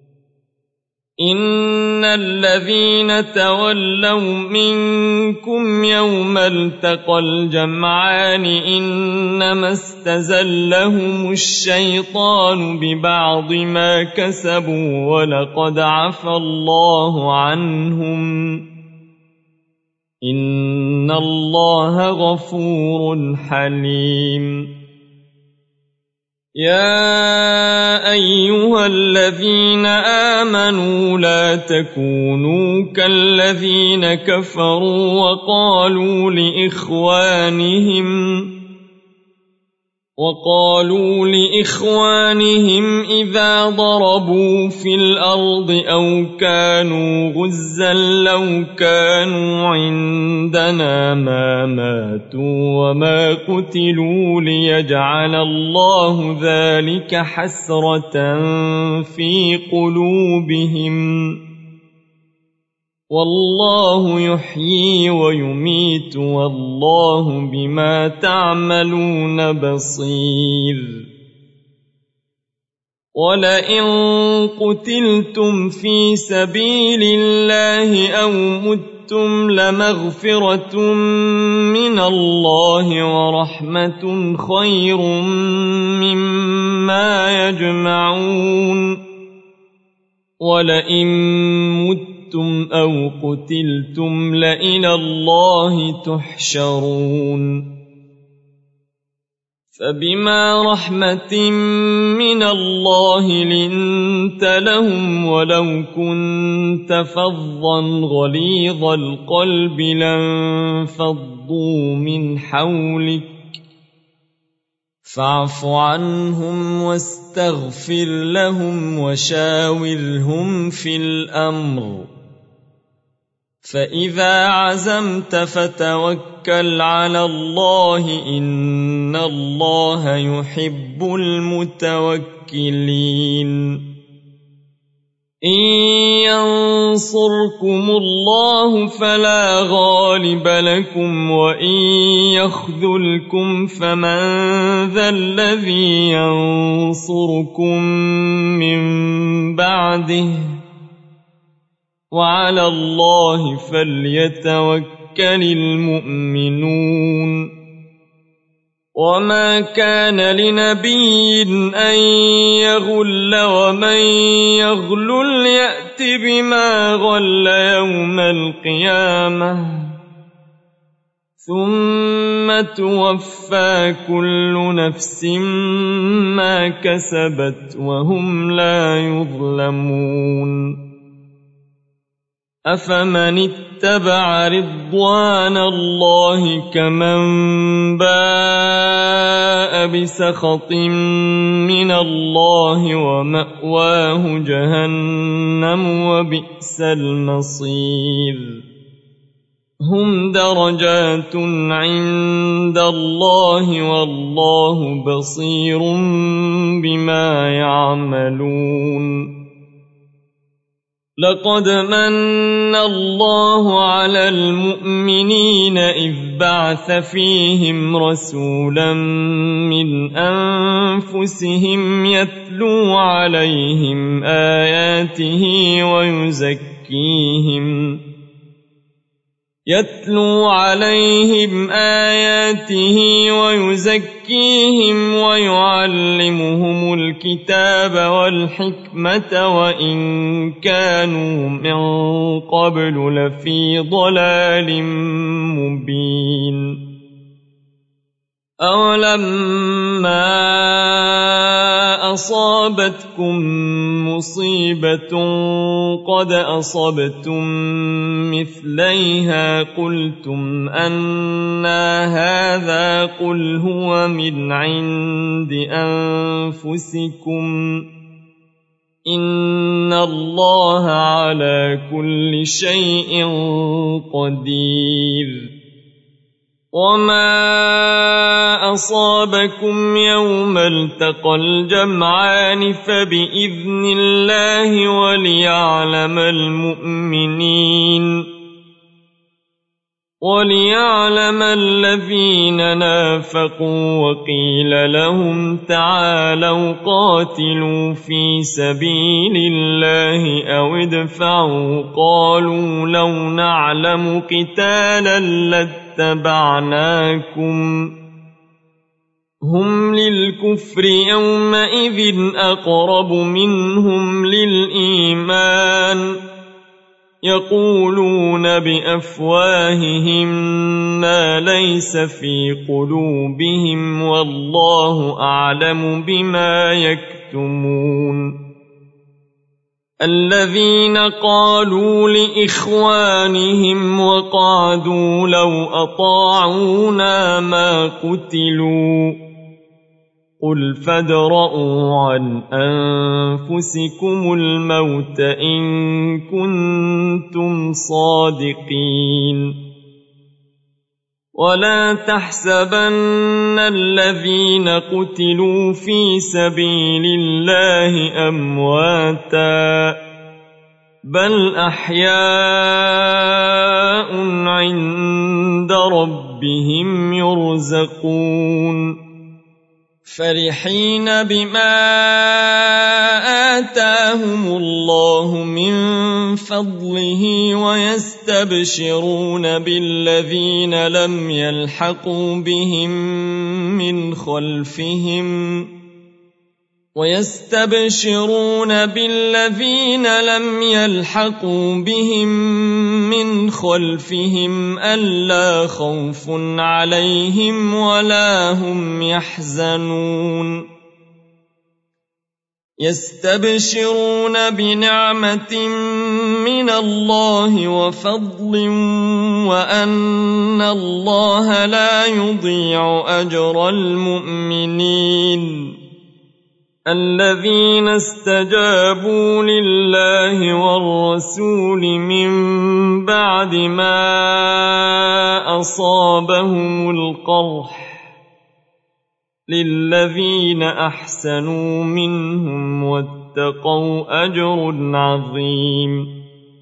Speaker 1: إن الذين تولوا منكم يوم التقى الجمعان إنما استزلهم الشيطان ببعض ما كسبوا ولقد عفى الله عنهم إن الله غفور حليم يا أيها الذين آمنوا لا تكونوا كالذين كفروا وقالوا لإخوانهم وقالوا لإخوانهم إذا ضربوا في الأرض أو كانوا غزا لو كانوا عندنا ما ماتوا وما قتلوا ليجعل الله ذلك حسرة في قلوبهم والله يحيي ويميت والله بما تعملون بصير ولئن قتلتم في سبيل الله أو متم لمغفرة من الله ورحمة خير مما يجمعون ولئن متم أو قتلتم لإلى الله تحشرون فبما رحمة من الله لنت لهم ولو كنت فظا غليظ القلب لانفضوا من حولك فاعف عنهم واستغفر لهم وشاورهم في الأمر فإذا عزمت فتوكل على الله إن الله يحب المتوكلين إن ينصركم الله فلا غالب لكم وإن يخذلكم فمن ذا الذي ينصركم من بعده وعلى الله فليتوكل المؤمنون وما كان لنبي أن يغل ومن يغلل يأت بما غل يوم القيامة ثم توفى كل نفس ما كسبت وهم لا يظلمون أفمن اتبع رضوان الله كمن باء بسخط من الله ومأواه جهنم وبئس المصير هم درجات عند الله والله بصير بما يعملون لقد من الله على المؤمنين إذ بعث فيهم رسولا من أنفسهم يتلو عليهم آياته ويزكيهم يتلو عليهم آياته ويزكيهم ويعلمهم الكتاب والحكمة وإن كانوا من قبل لفي ضلال مبين أولما أصابتكم مصيبة قد أصبتم مثليها قلتم أنى هذا قل هو من عند أنفسكم إن الله على كل شيء قدير وما أصابكم يوم التقى الجمعان فبإذن الله وليعلم المؤمنين وليعلم الذين نافقوا وقيل لهم تعالوا قاتلوا في سبيل الله أو ادفعوا قالوا لو نعلم قتالا لاتبعناكم هم للكفر يومئذ أقرب منهم للإيمان يقولون بأفواههم ما ليس في قلوبهم والله أعلم بما يكتمون الذين قالوا لإخوانهم وقعدوا لو أطاعونا ما قتلوا قل فادرءوا عن أنفسكم الموت إن كنتم صادقين ولا تحسبن الذين قتلوا في سبيل الله أمواتا بل أحياء عند ربهم يرزقون فرحين بما آتاهم الله من فضله ويستبشرون بالذين لم يلحقوا بهم من خلفهم ويستبشرون بالذين لم يلحقوا بهم من خلفهم ألا خوف عليهم ولا هم يحزنون يستبشرون بنعمة من الله وفضل وأن الله لا يضيع أجر المؤمنين الذين استجابوا لله والرسول من بعد ما أصابهم القرح للذين أحسنوا منهم واتقوا أجر عظيم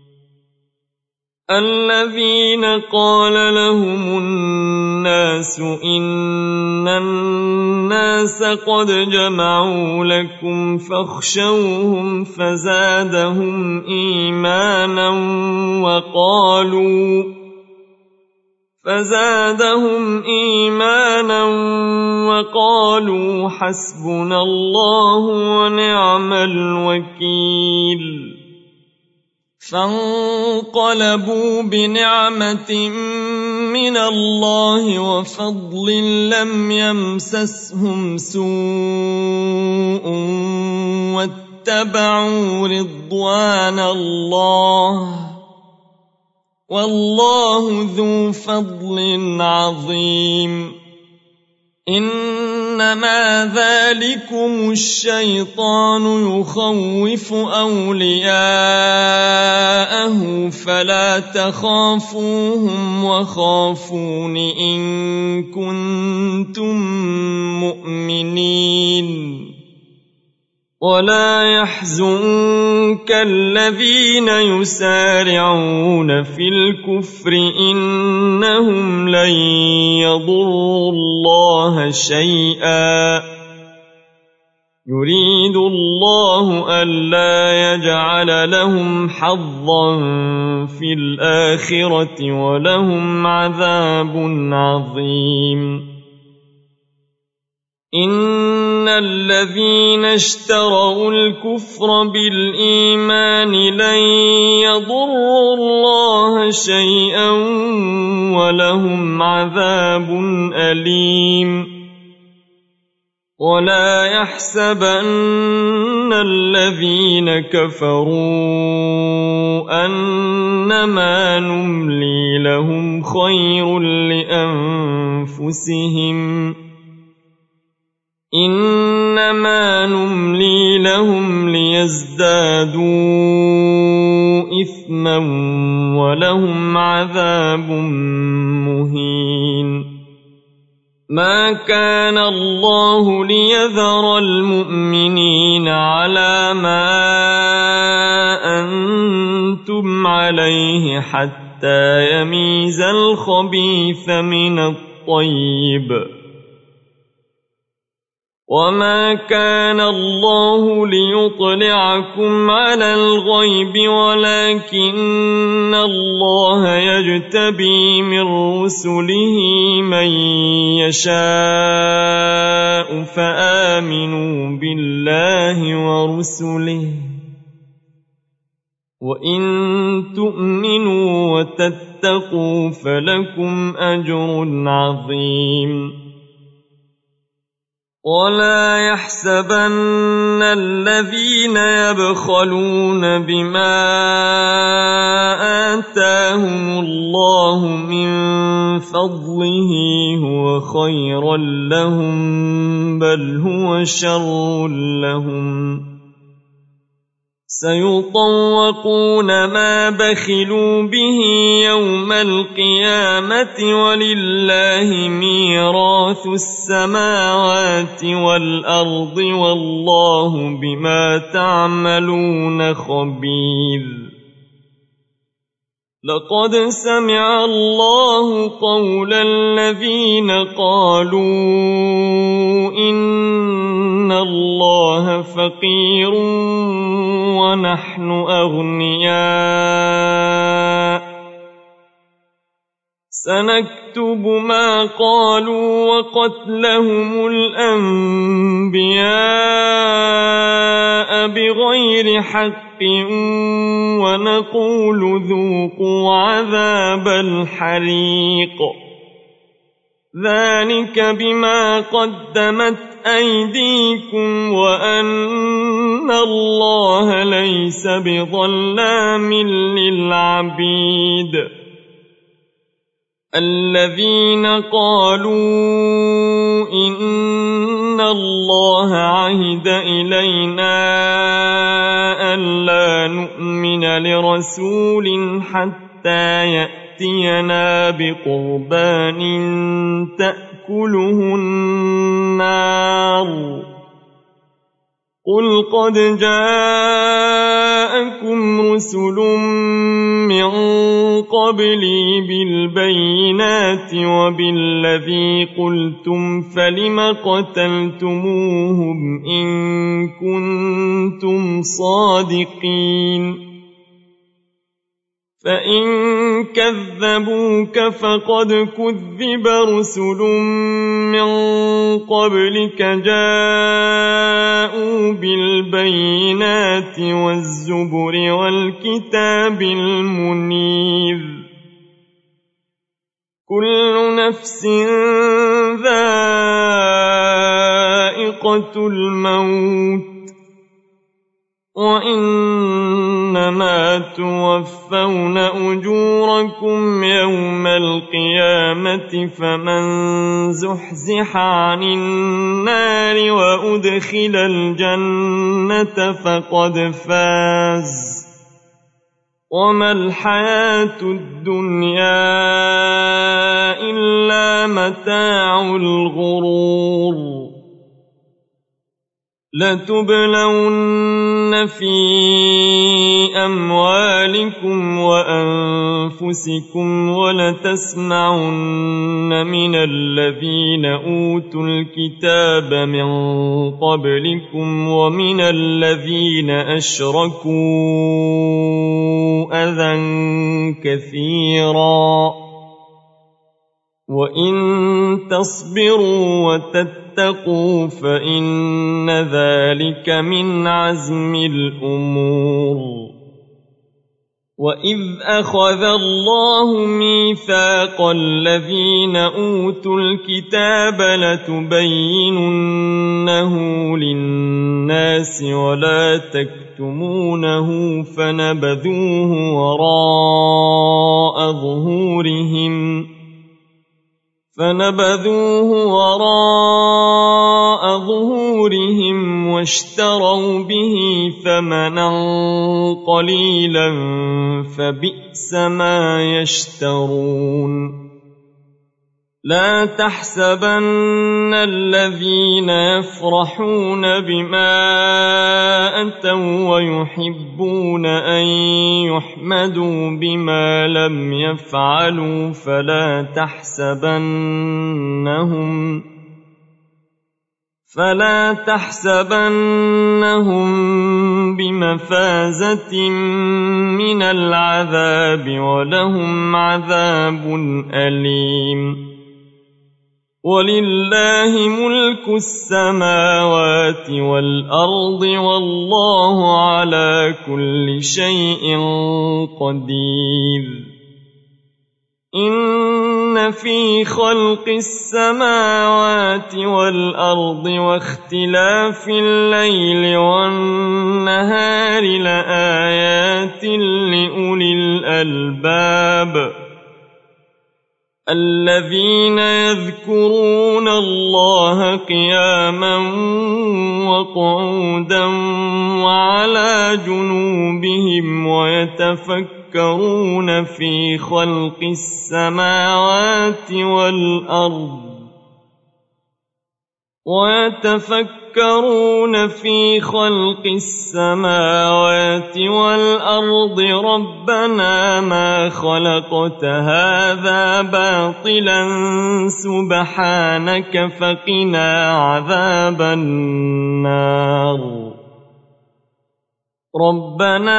Speaker 1: الذين قال لهم الناس إن الناس قد جمعوا لكم فاخشوهم فزادهم إيمانا وقالوا فزادهم إيمانا وقالوا حسبنا الله ونعم الوكيل فانقلبوا بنعمة من الله وفضل لم يمسسهم سوء واتبعوا رضوان الله والله ذو فضل عظيم إنما ذلكم الشيطان يخوف أولياءه فلا تخافوهم وخافون إن كنتم مؤمنين ولا يحزنك الذين يسارعون في الكفر إنهم لن يضروا الله شيئا يريد الله ألا يجعل لهم حظا في الآخرة ولهم عذاب عظيم إن الذين اشتروا الكفر بالإيمان لن يضروا الله شيئا ولهم عذاب أليم ولا يحسبن الذين كفروا أنما نملي لهم خير لأنفسهم إنما نملي لهم ليزدادوا إثما ولهم عذاب مهين ما كان الله ليذر المؤمنين على ما أنتم عليه حتى يميز الخبيث من الطيب وما كان الله ليطلعكم على الغيب ولكن الله يجتبي من رسله من يشاء فآمنوا بالله ورسله وإن تؤمنوا وتتقوا فلكم أجر عظيم ولا يحسبن الذين يبخلون بما آتاهم الله من فضله هو خيرا لهم بل هو شر لهم سيطوقون ما بخلوا به يوم القيامة ولله ميراث السماوات والأرض والله بما تعملون خبير لقد سمع الله قول الذين قالوا إن الله فقير ونحن أغنياء سنكتب ما قالوا وقتلهم الأنبياء بغير حق ونقول ذوقوا عذاب الحريق ذلك بما قدمت أيديكم وأن الله ليس بظلام للعبيد الذين قالوا إن الله عهد إلينا ألا نؤمن لرسول حتى يأتينا بقربان تأكله النار قل قد جاءكم رسل من قبلي بالبينات وبالذي قلتم فلم قتلتموهم إن كنتم صادقين فإن كذبوك فقد كذب رسل من قبلك جاءوا بالبينات والزبر والكتاب المنير كل نفس ذائقة الموت وإنما توفون أجوركم يوم القيامة فمن زحزح عن النار وأدخل الجنة فقد فاز وما الحياة الدنيا إلا متاع الغرور لتبلون في أموالكم وأنفسكم ولتسمعن من الذين أوتوا الكتاب من قبلكم ومن الذين أشركوا أذى كثيرا وإن تصبروا وتتقوا فإن ذلك من عزم الأمور وإذ أخذ الله ميثاق الذين أوتوا الكتاب لتبيننه للناس ولا تكتمونه فنبذوه وراء ظهورهم فنبذوه وراء ظهورهم واشتروا به ثمنا قليلا فبئس ما يشترون لا تحسبن الذين يفرحون بما أتوا ويحبون أن يحمدوا بما لم يفعلوا فلا تحسبنهم فلا تحسبنهم بمفازة من العذاب ولهم عذاب أليم ولله ملك السماوات والأرض والله على كل شيء قدير إن في خلق السماوات والأرض واختلاف الليل والنهار لآيات لأولي الألباب الذين يذكرون الله قياما وقعودا وعلى جنوبهم ويتفكرون في خلق السماوات والأرض ويتفكرون في خلق السماوات والأرض ربنا ما خلقت هذا باطلا سبحانك فقنا عذاب النار ربنا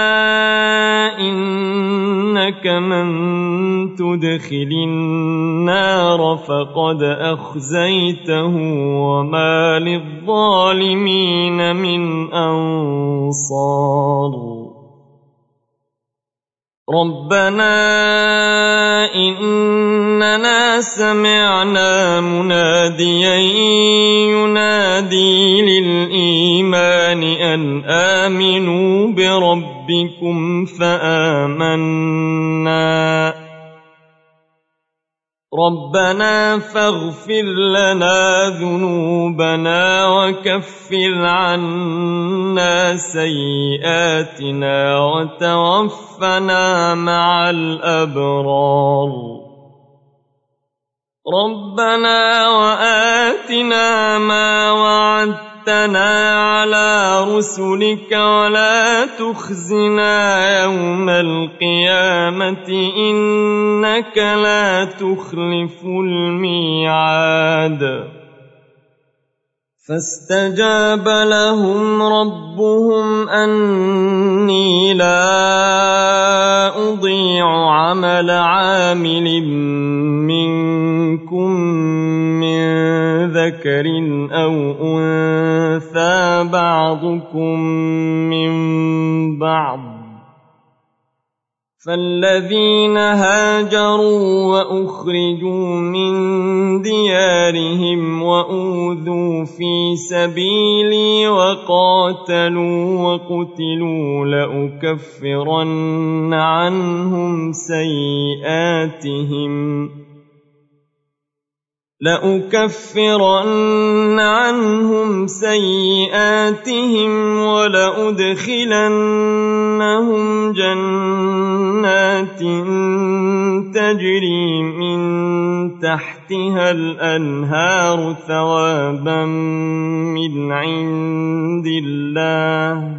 Speaker 1: إنك من تدخل النار فقد أخزيته وما للظالمين من أنصار ربنا إننا سمعنا مناديا ينادي للإيمان أن آمنوا بربكم فآمنا ربنا فاغفر لنا ذنوبنا وكفر عنا سيئاتنا وتوفنا مع الأبرار ربنا وآتنا ما وعدتنا على رسلك ولا تخزنا يوم القيامة إنك لا تخلف الميعاد فاستجاب لهم ربهم أني لا أضيع عمل عامل منكم من ذكر أو أنثى بعضكم من بعض فالذين هاجروا وأخرجوا من ديارهم وأوذوا في سبيلي وقاتلوا وقتلوا لأكفرن عنهم سيئاتهم لأكفرن عنهم سيئاتهم ولأدخلنهم جنات تجري من تحتها الأنهار ثوابا من عند الله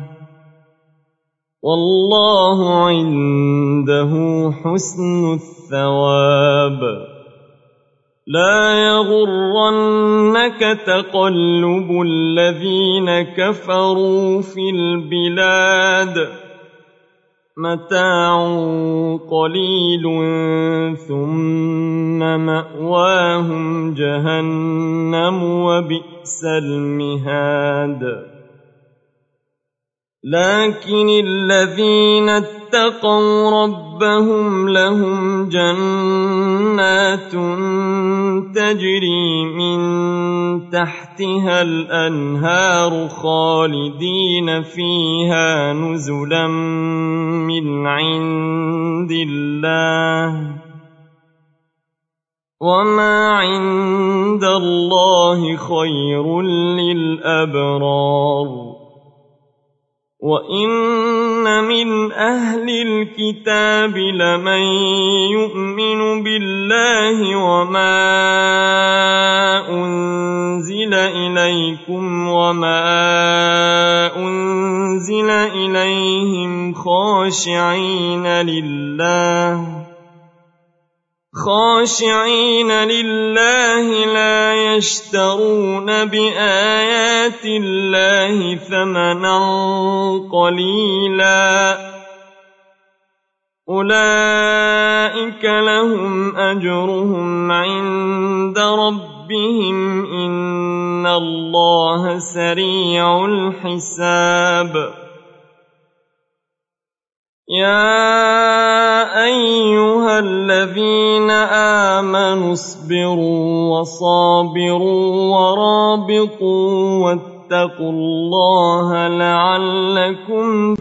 Speaker 1: والله عنده حسن الثواب لا يغرنك تقلب الذين كفروا في البلاد متاع قليل ثم مأواهم جهنم وبئس المهاد لكن الذين اتقوا ربهم لهم جنات تجري من تحتها الأنهار خالدين فيها نزلا من عند الله وما عند الله خير للأبرار وإن من أهل الكتاب لمن يؤمن بالله وما أنزل إليكم وما أنزل إليهم خاشعين لله خاشعين لله لا يشترون بآيات الله ثمنا قليلا أولئك لهم أجرهم عند ربهم إن الله سريع الحساب يا أيها الذين آمنوا اصبروا وصابروا ورابطوا واتقوا الله لعلكم